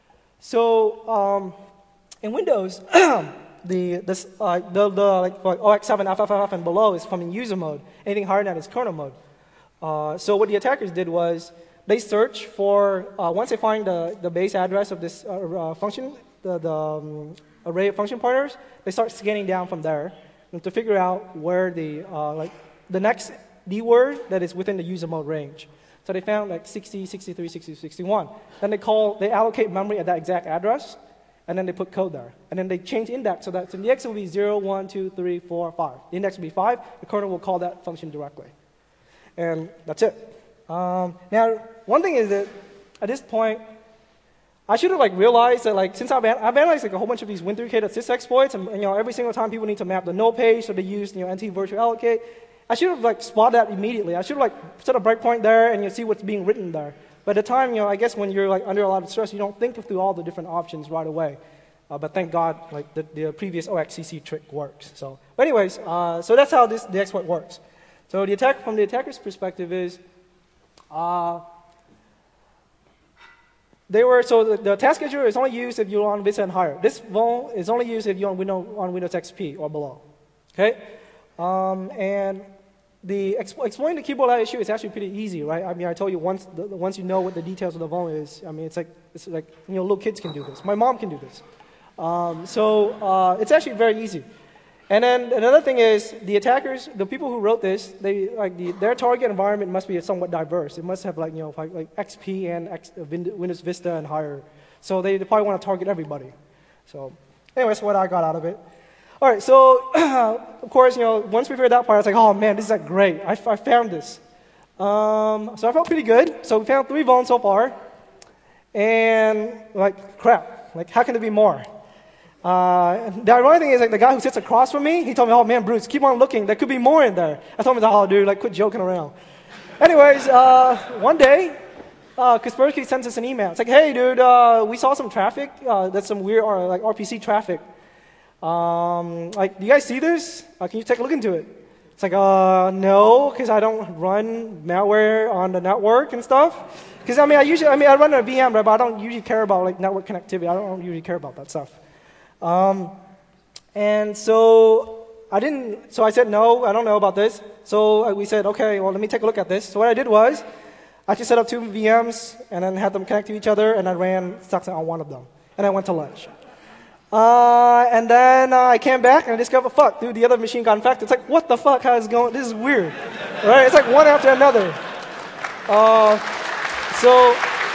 So um, in Windows, the, this, uh, the, the like, like O X seven, F F F, and below is from in user mode. Anything higher than that is kernel mode. Uh, so what the attackers did was they search for, uh, once they find the, the base address of this uh, uh, function, the, the um, array of function pointers, they start scanning down from there and to figure out where the, uh, like, the next D word that is within the user mode range. So they found like sixty, sixty-three, sixty-two, sixty-one. Then they call, they allocate memory at that exact address, and then they put code there. And then they change the index so that so the index will be zero, one, two, three, four, five. The index will be five. The kernel will call that function directly. And that's it. Um, now, one thing is that at this point, I should have like realized that like since I've, an I've analyzed like a whole bunch of these Win three K sys exploits, and, and you know every single time people need to map the null page, so they use you know N T virtual allocate. I should have like spotted that immediately. I should have like set a breakpoint there and you see what's being written there. But at the time, you know, I guess when you're like under a lot of stress, you don't think through all the different options right away. Uh, but thank God, like the, the previous O X C C trick works. So, but anyways, uh, so that's how this the exploit works. So the attack from the attacker's perspective is, uh, they were so the, the task scheduler is only used if you're on Vista and higher. This vuln is only used if you're on Windows on Windows X P or below. Okay, um, and the exp- exploiting the keyboard layout issue is actually pretty easy, right? I mean, I told you once the, once you know what the details of the vuln is. I mean, it's like it's like you know, little kids can do this. My mom can do this. Um, so uh, it's actually very easy. And then another thing is the attackers, the people who wrote this, they like the, their target environment must be somewhat diverse. It must have like you know like, like X P and X, Windows Vista and higher. So they, they probably want to target everybody. So anyway, that's what I got out of it. All right, so of course, you know, once we figured that part, I was like, oh man, this is like great. I, I found this. Um, so I felt pretty good. So we found three vulns so far, and like crap, like how can there be more? Uh, the ironic thing is, like the guy who sits across from me, he told me, oh man, Bruce, keep on looking. There could be more in there. I told him, oh dude, like quit joking around. Anyways, uh, one day, uh, Kaspersky sends us an email. It's like, hey dude, uh, we saw some traffic. Uh, that's some weird or like R P C traffic. Um, like, do you guys see this? Uh, can you take a look into it? It's like, uh, no, because I don't run malware on the network and stuff. Because I mean, I usually, I mean, I run a V M, right, but I don't usually care about like network connectivity. I don't usually care about that stuff. Um, and so I didn't. So I said, no, I don't know about this. So we said, okay, well, let me take a look at this. So what I did was, I just set up two V Ms and then had them connect to each other, and I ran Stuxnet on one of them, and I went to lunch. Uh, and then uh, I came back and I discovered, fuck, dude, the other machine got infected. It's like, what the fuck? How is it going? This is weird, right? It's like one after another. Uh, so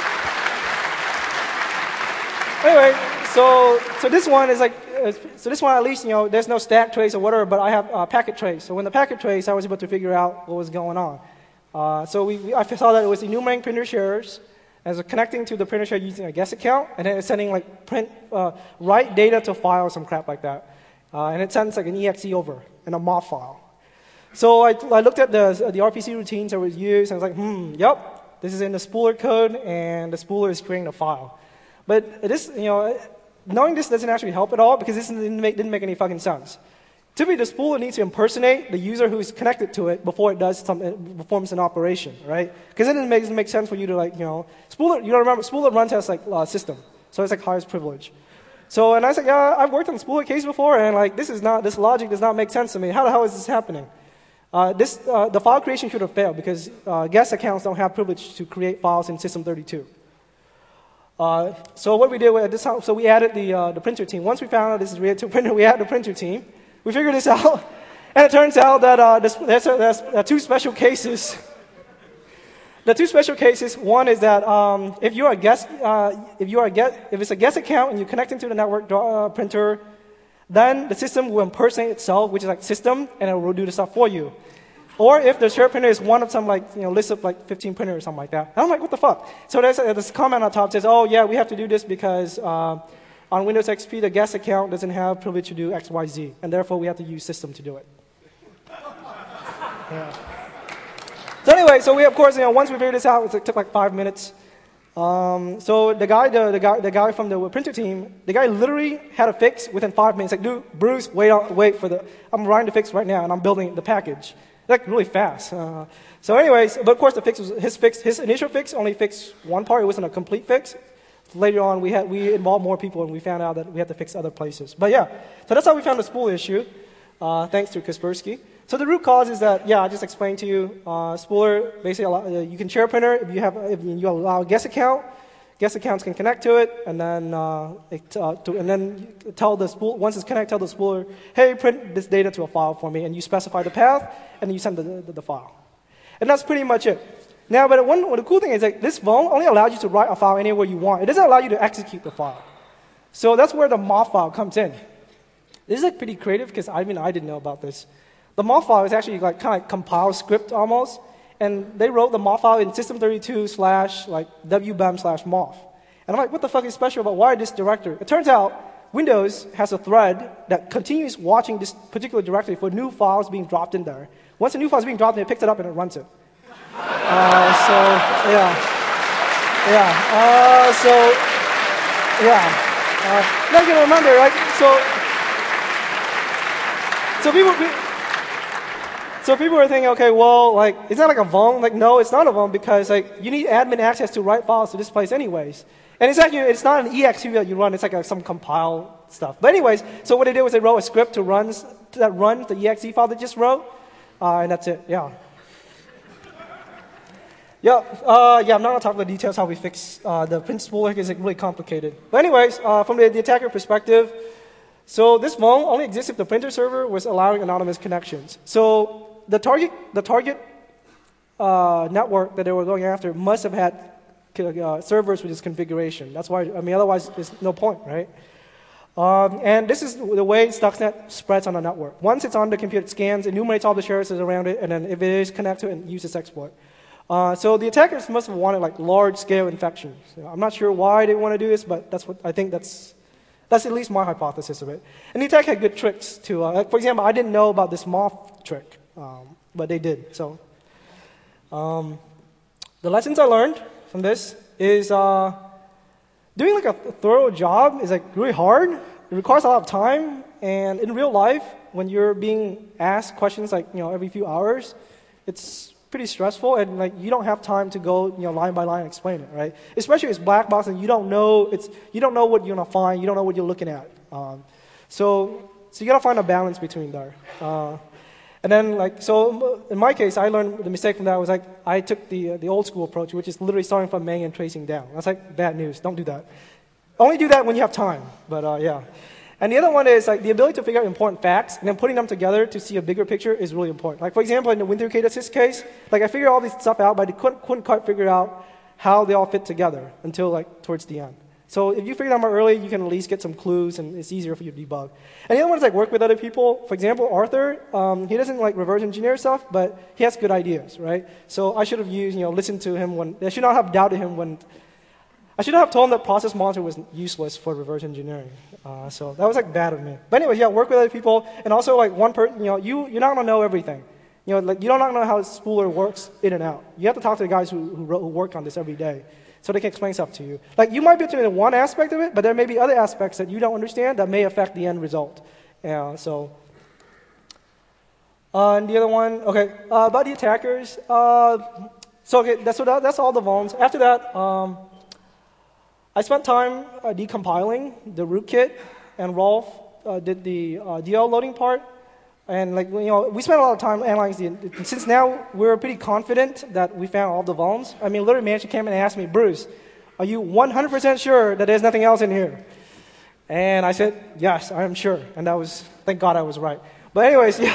anyway, so so this one is like, uh, so this one at least, you know, there's no stack trace or whatever, but I have uh, packet trace. So when the packet trace, I was able to figure out what was going on. Uh, so we, we, I saw that it was enumerating printer shares. As a connecting to the printer share using a guest account, and then it's sending like print, uh, write data to a file or some crap like that. Uh, and it sends like an E X E over in a M O F file. So I, I looked at the, the R P C routines that was used, and I was like, hmm, yep, this is in the spooler code, and the spooler is creating the file. But this, you know, knowing this doesn't actually help at all, because this didn't make, didn't make any fucking sense. Typically, the spooler needs to impersonate the user who's connected to it before it does some, it performs an operation, right? Because then it makes it make sense for you to like, you know, spooler. You know, remember, spooler runs as like uh, system, so it's like highest privilege. So, and I was like, yeah, I've worked on spooler case before, and like, this is not, this logic does not make sense to me. How the hell is this happening? Uh, this, uh, the file creation should have failed because uh, guest accounts don't have privilege to create files in System thirty-two. Uh, so what we did at this time, so we added the uh, the printer team. Once we found out this is related to printer, we added the printer team. We figured this out, and it turns out that uh, there's, there's, there's uh, two special cases. The two special cases. One is that um, if you're a guest, uh, if you are a guest, if it's a guest account and you connect into the network uh, printer, then the system will impersonate itself, which is like system, and it will do the stuff for you. Or if the shared printer is one of some like you know list of like fifteen printers or something like that. And I'm like, what the fuck? So there's uh, this comment on top that says, oh yeah, we have to do this because. Uh, On Windows X P, the guest account doesn't have privilege to do X, Y, Z, and therefore we have to use system to do it. Yeah. So anyway, so we of course, you know, once we figured this out, it took like five minutes. Um, so the guy, the, the guy, the guy from the printer team, the guy literally had a fix within five minutes. Like, dude, Bruce, wait, on, wait for the. I'm writing the fix right now, and I'm building the package. Like really fast. Uh, so anyways, but of course the fix was his fix. His initial fix only fixed one part. It wasn't a complete fix. Later on, we had we involved more people, and we found out that we had to fix other places. But yeah, so that's how we found the spool issue, uh, thanks to Kaspersky. So the root cause is that, yeah, I just explained to you, uh, spooler basically allow, uh, you can share a printer if you have if you allow a guest account. Guest accounts can connect to it, and then uh, it, uh, to, and then tell the spool once it's connected, tell the spooler, hey, print this data to a file for me, and you specify the path, and then you send the, the, the file, and that's pretty much it. Now, but one, well, the cool thing is that this vuln only allows you to write a file anywhere you want. It doesn't allow you to execute the file. So that's where the M O F file comes in. This is like pretty creative because I mean I didn't know about this. The M O F file is actually like kind of like compiled script almost, and they wrote the M O F file in System thirty-two slash like W B E M slash M O F. And I'm like, what the fuck is special about why this directory? It turns out Windows has a thread that continues watching this particular directory for new files being dropped in there. Once a new file is being dropped in, it picks it up and it runs it. Uh, so yeah, yeah. Uh, so yeah. Uh, now you can remember, right? So so people so people are thinking, okay, well, like it's not like a vuln. Like no, it's not a vuln because like you need admin access to write files to this place anyways. And it's actually it's not an E X E that you run. It's like a, some compile stuff. But anyways, so what they did was they wrote a script to runs that runs the E X E file they just wrote. Uh, and that's it, yeah. Yeah, uh, yeah, I'm not going to talk about the details how we fix uh, the print spool because it's really complicated. But anyways, uh, from the, the attacker perspective, so this vuln only exists if the printer server was allowing anonymous connections. So the target, the target uh, network that they were going after must have had uh, servers with this configuration. That's why, I mean, otherwise there's no point, right? Um, and this is the way Stuxnet spreads on the network. Once it's on the computer, it scans, enumerates all the shares around it, and then if it is connected, it uses exploit. Uh, so the attackers must have wanted like large-scale infections. You know, I'm not sure why they want to do this, but that's what I think that's that's at least my hypothesis of it. And the attack had good tricks too. Uh, like for example, I didn't know about this moth trick, um, but they did. So um, the lessons I learned from this is uh, doing like a thorough job is like really hard. It requires a lot of time, and in real life, when you're being asked questions like you know every few hours, it's pretty stressful, and like you don't have time to go you know line by line and explain it, right? Especially if it's black box and you don't know it's you don't know what you're gonna find, you don't know what you're looking at. Um, so so you gotta find a balance between there. Uh, and then like so in my case, I learned the mistake from that was like I took the uh, the old school approach, which is literally starting from main and tracing down. That's like bad news. Don't do that. Only do that when you have time. But uh, yeah. And the other one is like the ability to figure out important facts and then putting them together to see a bigger picture is really important. Like for example, in the WinThrough-K-Assist case, like I figured all this stuff out, but I couldn't, couldn't quite figure out how they all fit together until like towards the end. So if you figure them out early, you can at least get some clues, and it's easier for you to debug. And the other one is like work with other people. For example, Arthur, um, he doesn't like reverse engineer stuff, but he has good ideas, right? So I should have used, you know, listened to him when I should not have doubted him when. I should have told him that process monitor was useless for reverse engineering. Uh, so that was like bad of me. But anyways, yeah, work with other people, and also like one person, you know, you you're not gonna know everything. You know, like you don't know how a spooler works in and out. You have to talk to the guys who who, wrote, who work on this every day, so they can explain stuff to you. Like you might be able to know one aspect of it, but there may be other aspects that you don't understand that may affect the end result. Yeah, so. Uh, and the other one, okay, uh, about the attackers. Uh, so okay, that's what that's all the vulns. After that. Um, I spent time uh, decompiling the rootkit, and Rolf uh, did the uh, D L loading part. And like you know, we spent a lot of time analyzing the. Since now we're pretty confident that we found all the vulns. I mean, literally, manager came in and asked me, Bruce, are you one hundred percent sure that there's nothing else in here? And I said, yes, I am sure. And that was, thank God, I was right. But anyways, yeah.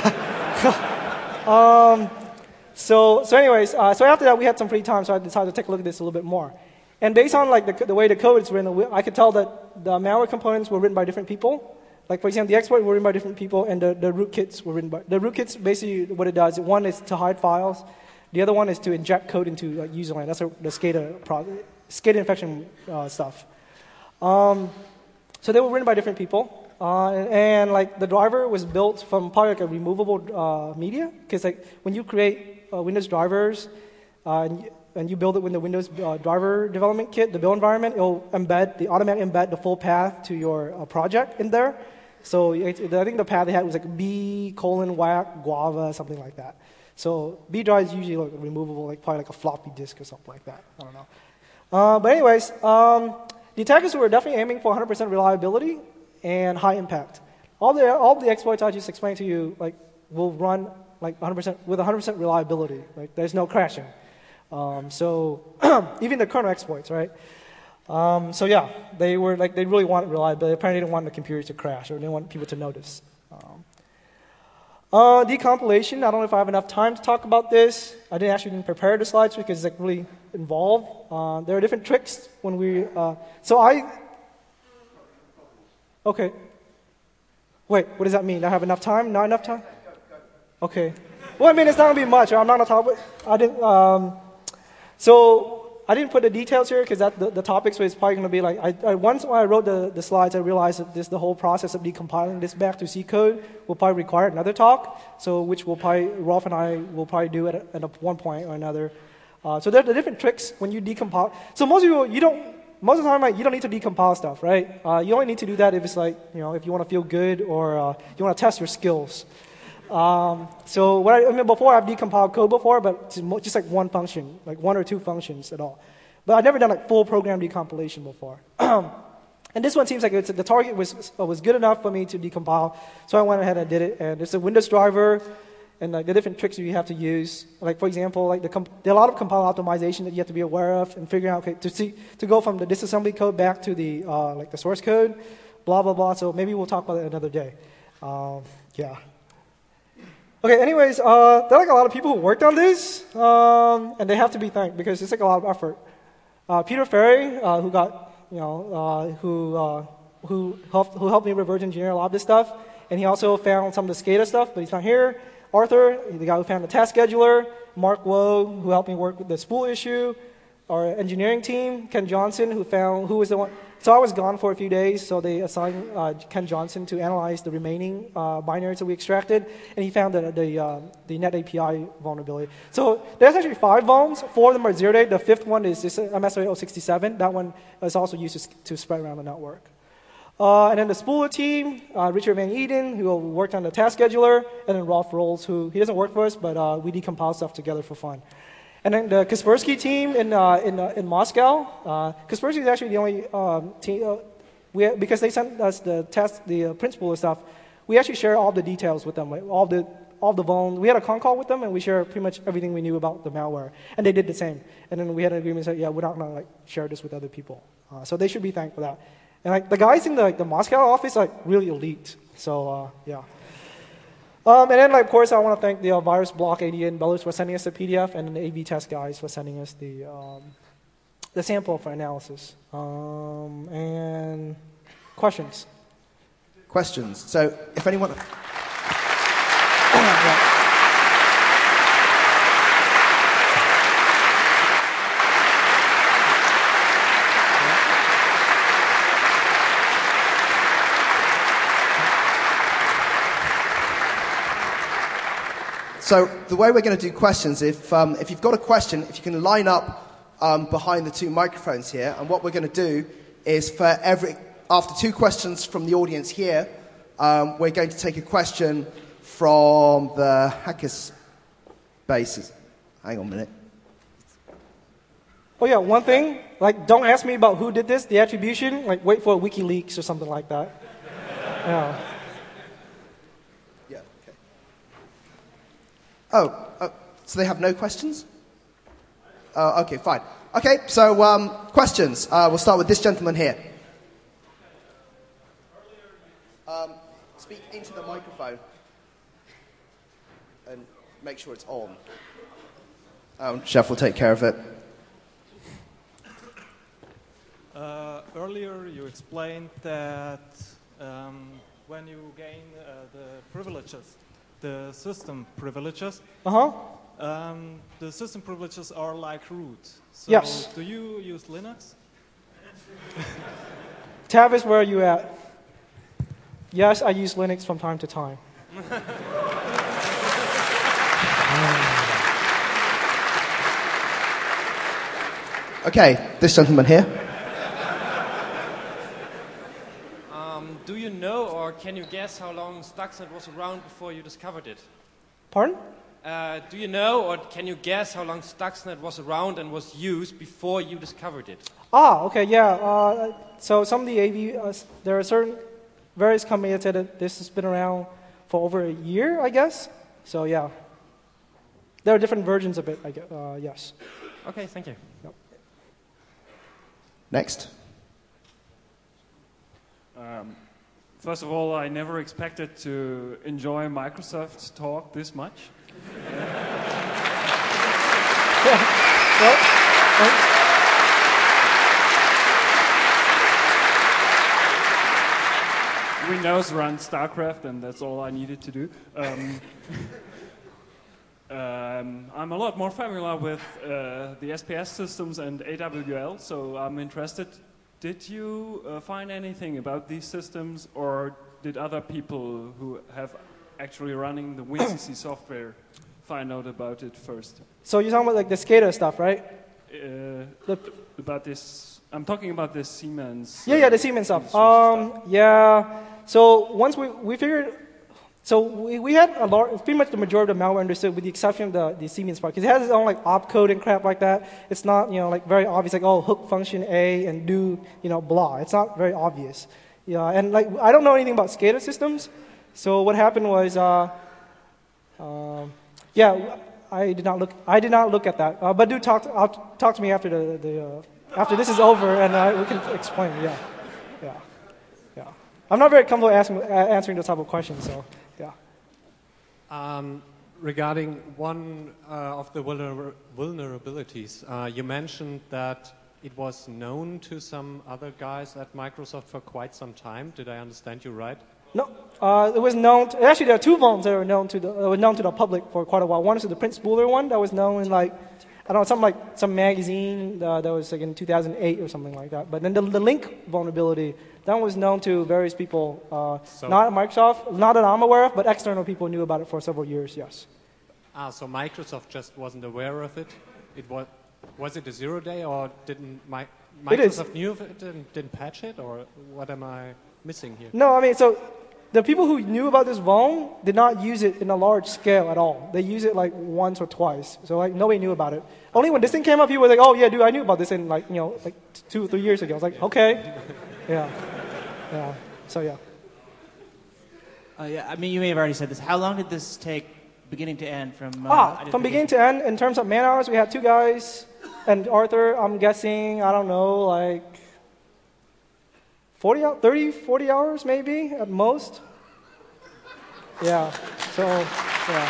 um, so so anyways, uh, so after that we had some free time, so I decided to take a look at this a little bit more. And based on like the, the way the code is written, I could tell that the malware components were written by different people. Like for example, the exploit were written by different people, and the, the rootkits were written by the rootkits. Basically, what it does, one is to hide files, the other one is to inject code into like, user land. That's a, the SCADA pro- SCADA infection uh, stuff. Um, so they were written by different people, uh, and, and like the driver was built from probably like a removable uh, media, because like when you create uh, Windows drivers. Uh, and, and you build it with the Windows uh, driver development kit, the build environment, it'll embed, the automatic embed the full path to your uh, project in there. So it, I think the path they had was like B colon whack guava, something like that. So B drive is usually like removable, like probably like a floppy disk or something like that. I don't know. Uh, but anyways, um, the attackers were definitely aiming for one hundred percent reliability and high impact. All the all the exploits I just explained to you like will run like one hundred percent with one hundred percent reliability. Like there's no crashing. Um, so even the kernel exploits, right? Um, so yeah, they were like they really wanted reliability. Apparently, they didn't want the computers to crash, or they didn't want people to notice. Um, uh, decompilation. I don't know if I have enough time to talk about this. I didn't actually didn't prepare the slides because it's like really involved. Uh, there are different tricks when we. Uh, so I. Okay. Wait, what does that mean? I have enough time? Not enough time? Okay. Well, I mean, it's not gonna be much. I'm not gonna talk about. I didn't. Um, So I didn't put the details here because the, the topics was probably going to be like, I, I, once when I wrote the, the slides, I realized that this, the whole process of decompiling this back to C code will probably require another talk, so which will probably, Rolf and I will probably do at, a, at a one point or another. Uh, so there are the different tricks when you decompile. So most of you, you don't, most of the time, like, you don't need to decompile stuff, right? Uh, you only need to do that if it's like, you know, if you want to feel good or uh, you want to test your skills. Um, so what I, I mean, before I've decompiled code before, but just, just like one function, like one or two functions at all. But I've never done like full program decompilation before. And this one seems like it's, the target was was good enough for me to decompile, so I went ahead and did it. And it's a Windows driver, and like the different tricks you have to use. Like for example, like the there are a lot of compile optimization that you have to be aware of and figuring out okay, to see to go from the disassembly code back to the uh, like the source code, blah blah blah. So maybe we'll talk about it another day. Um, yeah. Okay. Anyways, uh, there are like a lot of people who worked on this, um, and they have to be thanked because it's like a lot of effort. Uh, Peter Ferry, uh, who got you know uh, who uh, who helped who helped me reverse engineer a lot of this stuff, and he also found some of the SCADA stuff, but he's not here. Arthur, the guy who found the task scheduler. Mark Woe, who helped me work with the spool issue. Our engineering team. Ken Johnson, who found who was the one. So I was gone for a few days, so they assigned uh, Ken Johnson to analyze the remaining uh, binaries that we extracted, and he found the the, uh, the net A P I vulnerability. So there's actually five vulns. Four of them are zero day. The fifth one is this M S O zero sixty-seven. That one is also used to, to spread around the network. Uh, and then the spooler team, uh, Richard Van Eden, who worked on the task scheduler, and then Rolf Rolls, who he doesn't work for us, but uh, we decompile stuff together for fun. And then the Kaspersky team in uh, in, uh, in Moscow. Uh, Kaspersky is actually the only um, team uh, we because they sent us the test, the uh, print spooler stuff. We actually share all the details with them, like all the all the vuln. We had a con call with them, and we share pretty much everything we knew about the malware. And they did the same. And then we had an agreement that yeah, we're not gonna like share this with other people. Uh, so they should be thanked for that. And like the guys in the like, the Moscow office are like really elite. So uh, yeah. Um, and then, like, of course, I want to thank the uh, virus block A D and Belarus for sending us the P D F, and the A V test guys for sending us the um, the sample for analysis. Um, and questions? Questions. So, if anyone. Yeah. So the way we're going to do questions, if, um, if you've got a question, if you can line up um, behind the two microphones here, and what we're going to do is for every, after two questions from the audience here, um, we're going to take a question from the hackerspaces. Hang on a minute. Oh yeah, one thing, like don't ask me about who did this, the attribution, like wait for WikiLeaks or something like that. Yeah. Oh, oh, so they have no questions? Oh, okay, fine. Okay, so um, questions. Uh, we'll start with this gentleman here. Um, speak into the microphone and make sure it's on. Um, Chef will take care of it. Uh, earlier you explained that um, when you gain uh, the privileges, the system privileges. Uh-huh. Um, the system privileges are like root. So yes. Do you use Linux? Tavis, where are you at? Yes, I use Linux from time to time. Okay, this gentleman here. Do you know or can you guess how long Stuxnet was around before you discovered it? Pardon? Uh, do you know or can you guess how long Stuxnet was around and was used before you discovered it? Ah, okay, yeah. Uh, so some of the A V, uh, there are certain, various companies that said that this has been around for over a year, I guess. So yeah. There are different versions of it, I guess, uh, yes. Okay, thank you. Yep. Next. Um, First of all, I never expected to enjoy Microsoft's talk this much. Yeah. Well, Windows runs StarCraft, and that's all I needed to do. Um, um, I'm a lot more familiar with uh, the S P S systems and A W L, so I'm interested. Did you uh, find anything about these systems, or did other people who have actually running the WinCC software find out about it first? So you're talking about like the SCADA stuff, right? Uh, The, about this, I'm talking about this Siemens. yeah, yeah, the Siemens stuff. Um, stuff. Yeah. So once we we figured, so we, we had a lot, pretty much the majority of the malware understood, with the exception of the, the Siemens part, because it has its own like opcode and crap like that. It's not you know like very obvious, like oh hook function A and do you know blah. It's not very obvious. Yeah, and like I don't know anything about SCADA systems, so what happened was uh, Um, yeah, I did not look. I did not look at that. Uh, but do talk. To, I'll talk to me after the, the uh, after this is over, and uh, we can explain. Yeah, yeah, yeah. I'm not very comfortable asking, uh, answering those type of questions. So, yeah. Um, regarding one uh, of the vulner vulnerabilities, uh, you mentioned that it was known to some other guys at Microsoft for quite some time. Did I understand you right? No, uh, it was known. To, actually, there are two vulns that were known to the uh, were known to the public for quite a while. One is the Print Spooler one that was known in like I don't know, something like some magazine uh, that was like in two thousand eight or something like that. But then the, the link vulnerability that one was known to various people, uh, so not at Microsoft, not that I'm aware of, but external people knew about it for several years. Yes. Ah, so Microsoft just wasn't aware of it. It was was it a zero day or didn't Mi Microsoft knew of it and didn't patch it, or what am I missing here? No, I mean so. The people who knew about this vuln did not use it in a large scale at all. They used it like once or twice. So like nobody knew about it. Only when this thing came up, people were like, "Oh yeah, dude, I knew about this in like you know like two or three years ago." I was like, "Okay, yeah, yeah." So yeah. Uh, yeah, I mean, you may have already said this. How long did this take, beginning to end, from? Uh, ah, from beginning to end, in terms of man hours, we had two guys, and Arthur. I'm guessing, I don't know, like forty, thirty, forty hours maybe at most. Yeah. So yeah.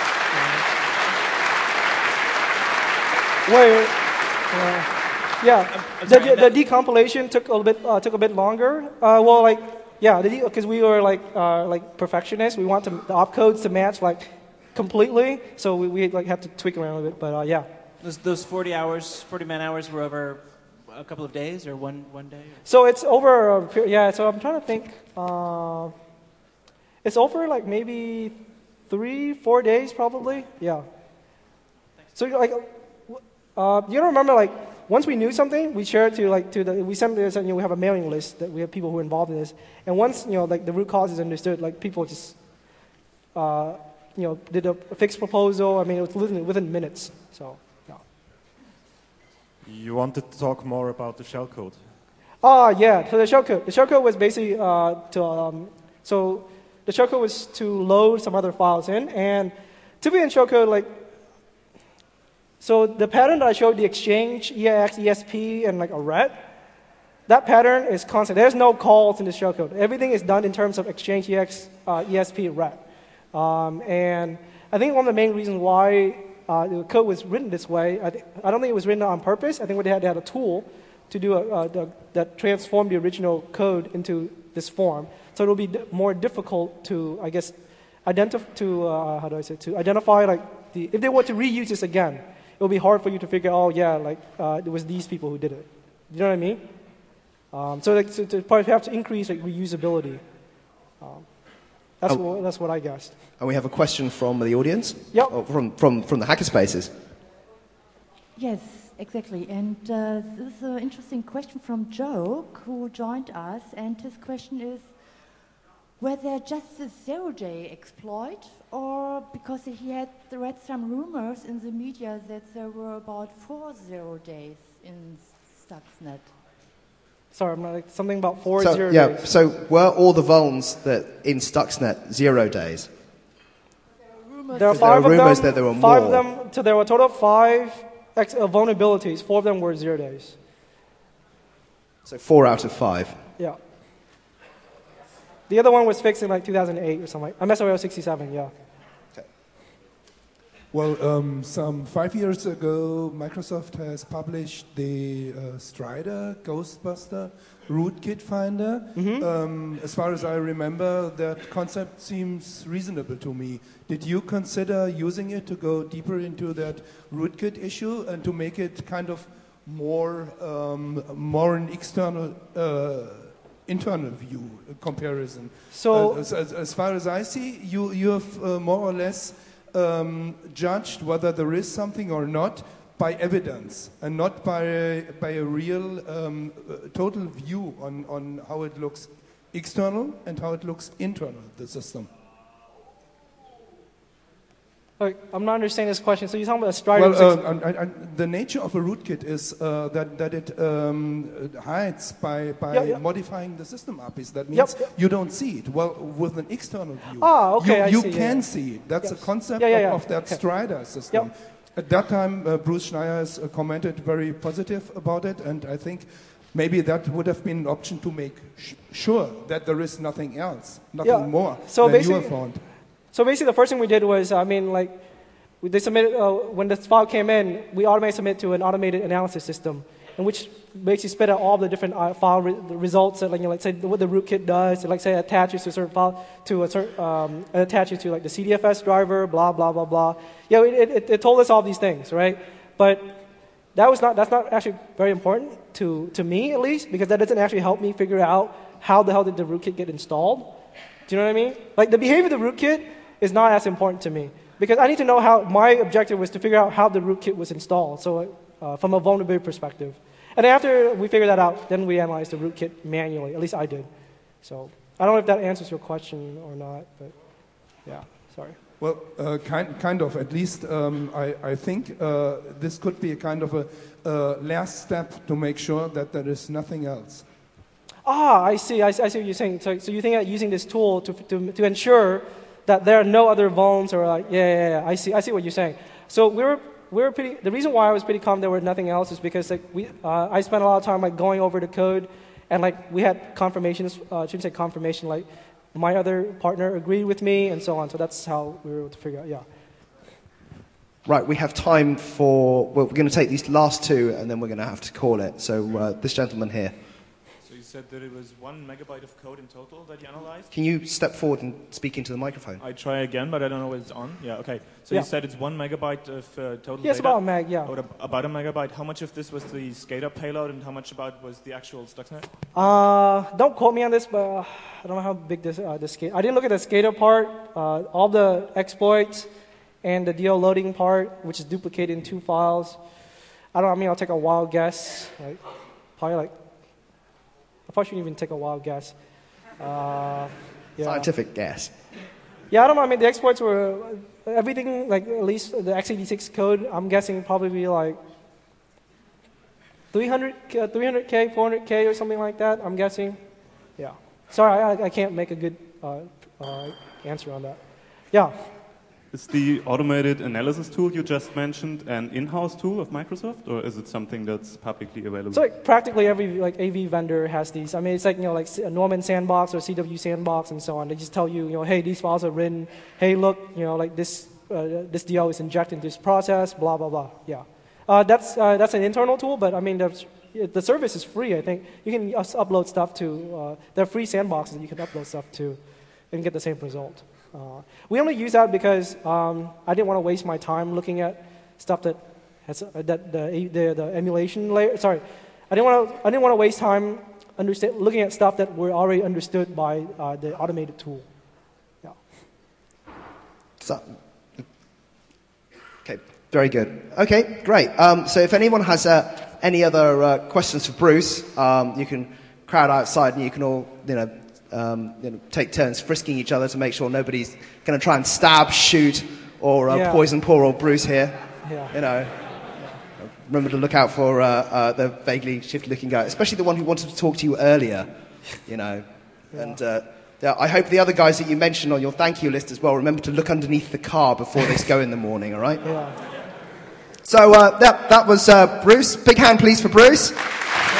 yeah. Wait. Uh, yeah. The, the, the decompilation took a little bit uh, took a bit longer. Uh, well, like yeah, because we were like uh, like perfectionists. We want to, the opcodes to match like completely. So we, we like had to tweak around a bit. But uh, yeah. Those, those forty hours, forty man hours were over a couple of days or one one day. Or? So it's over. A period, yeah. So I'm trying to think. Uh, it's over like maybe three, four days probably. Yeah. So like, uh, you don't remember like. Once we knew something, we share it to like to the we send this, you know, we have a mailing list that we have people who are involved in this. And once you know like the root cause is understood, like people just uh, you know did a fixed proposal. I mean, it was within, within minutes. So yeah. You wanted to talk more about the shellcode. Ah, yeah. So the shellcode. The shellcode was basically uh, to um, so the shellcode was to load some other files in, and typically in shellcode like. So the pattern that I showed, the exchange, E A X, E S P, and like a ret, that pattern is constant. There's no calls in the shellcode. Everything is done in terms of exchange, E A X, uh, E S P, ret. Um, and I think one of the main reasons why uh, the code was written this way, I, th I don't think it was written on purpose. I think what they had, they had a tool to do a, uh, the, that transformed the original code into this form. So it'll be more difficult to, I guess, identify to uh, how do I say to identify like the if they were to reuse this again. It will be hard for you to figure out, oh, yeah, like, uh, it was these people who did it. You know what I mean? Um, so, like, so to perhaps increase like, reusability. Um, that's, oh. what, that's what I guessed. And we have a question from the audience? Yep. Oh, from, from, from the Hackerspaces. Yes, exactly. And uh, this is an interesting question from Joe, who joined us. And his question is, were there just a zero-day exploit, or because he had read some rumors in the media that there were about four zero days in Stuxnet? Sorry, I'm not, like, something about four so, zero yeah, days. So were all the vulns that in Stuxnet zero days? There are five five there are of rumors them. that there were five more. Of them, so there were a total of five ex uh, vulnerabilities. Four of them were zero days. So four out of five. Yeah. The other one was fixed in like two thousand eight or something. I'm S O S sixty-seven, yeah. Okay. Well, um, some five years ago, Microsoft has published the uh, Strider Ghostbuster rootkit finder. Mm-hmm. um, as far as I remember, that concept seems reasonable to me. Did you consider using it to go deeper into that rootkit issue and to make it kind of more, um, more an external uh, internal view comparison? So, uh, as, as, as far as I see, you, you have uh, more or less um, judged whether there is something or not by evidence and not by a, by a real um, uh, total view on, on how it looks external and how it looks internal, the system. Like, I'm not understanding this question. So you're talking about a strider? Well, uh, I, I, the nature of a rootkit is uh, that that it um, hides by by yeah, yeah. modifying the system A P Is. That means yep, yep. you don't see it. Well, with an external view, ah, okay, you, I you see, can yeah. see it. That's yes. a concept yeah, yeah, yeah. of, of that okay. strider system. Yep. At that time, uh, Bruce Schneier has uh, commented very positive about it, and I think maybe that would have been an option to make sh sure that there is nothing else, nothing yeah. more so than you basically, have found. So basically, the first thing we did was, I mean, like, we, they submitted, uh, when the file came in, we automatically submit to an automated analysis system, in which basically spit out all the different uh, file re the results that, like, you know, like, say, what the rootkit does, like, say, attaches to a certain file, to a certain, um, attaches to, like, the C D F S driver, blah, blah, blah, blah. Yeah, it, it, it told us all these things, right? But that was not, that's not actually very important to, to me, at least, because that doesn't actually help me figure out how the hell did the rootkit get installed. Do you know what I mean? Like, the behavior of the rootkit is not as important to me, because I need to know how, my objective was to figure out how the rootkit was installed, so uh, from a vulnerability perspective. And after we figured that out, then we analyzed the rootkit manually, at least I did. So I don't know if that answers your question or not, but yeah, sorry. Well, uh, kind, kind of. At least um, I, I think uh, this could be a kind of a uh, last step to make sure that there is nothing else. Ah, I see. I, I see what you're saying. So, so you think that using this tool to, to, to ensure that there are no other vulns or like, yeah, yeah, yeah, I see, I see what you're saying. So we were, we were pretty, the reason why I was pretty calm there were nothing else is because like we, uh, I spent a lot of time like going over the code and like we had confirmations, uh, I shouldn't say confirmation, like my other partner agreed with me and so on. So that's how we were able to figure out, yeah. Right, we have time for, well, we're going to take these last two and then we're going to have to call it. So uh, this gentleman here. So you said that it was one megabyte of code in total that you analyzed? Can you step forward and speak into the microphone? I try again, but I don't know whether it's on. Yeah, okay. So yeah. you said it's one megabyte of uh, total yes, data? about a meg, yeah. About a, about a megabyte. How much of this was the SCADA payload and how much about was the actual Stuxnet? Uh, don't quote me on this, but uh, I don't know how big this, uh, the SCADA, I didn't look at the SCADA part, uh, all the exploits, and the D L loading part, which is duplicated in two files. I don't know, I mean, I'll take a wild guess, like, probably like, I probably shouldn't even take a wild guess. Uh, yeah. Scientific guess. Yeah, I don't know, I mean, the exploits were, everything, like, at least the x eighty-six code, I'm guessing probably like three hundred K, four hundred K or something like that, I'm guessing. Yeah. Sorry, I, I can't make a good uh, uh, answer on that. Yeah. Is the automated analysis tool you just mentioned an in-house tool of Microsoft, or is it something that's publicly available? So like practically every like A V vendor has these. I mean, it's like you know like Norman Sandbox or C W Sandbox and so on. They just tell you, you know, hey, these files are written. Hey, look, you know, like this uh, this D L is injected into this process. Blah blah blah. Yeah, uh, that's uh, that's an internal tool, but I mean, the the service is free. I think you can upload stuff to. Uh, there are free sandboxes that you can upload stuff to, and get the same result. Uh, we only use that because um, I didn't want to waste my time looking at stuff that has uh, that the, the the emulation layer. Sorry, I didn't want to I didn't want to waste time understand looking at stuff that were already understood by uh, the automated tool. Yeah. So, okay, very good. Okay, great. Um, so if anyone has uh, any other uh, questions for Bruce, um, you can crowd outside and you can all you know. Um, you know, take turns frisking each other to make sure nobody's going to try and stab, shoot, or uh, yeah. poison poor old Bruce here. Yeah. You know, yeah. Remember to look out for uh, uh, the vaguely shifty-looking guy, especially the one who wanted to talk to you earlier. You know, yeah. and uh, yeah, I hope the other guys that you mentioned on your thank you list as well remember to look underneath the car before they go in the morning. All right. Yeah. So uh, that that was uh, Bruce. Big hand, please, for Bruce.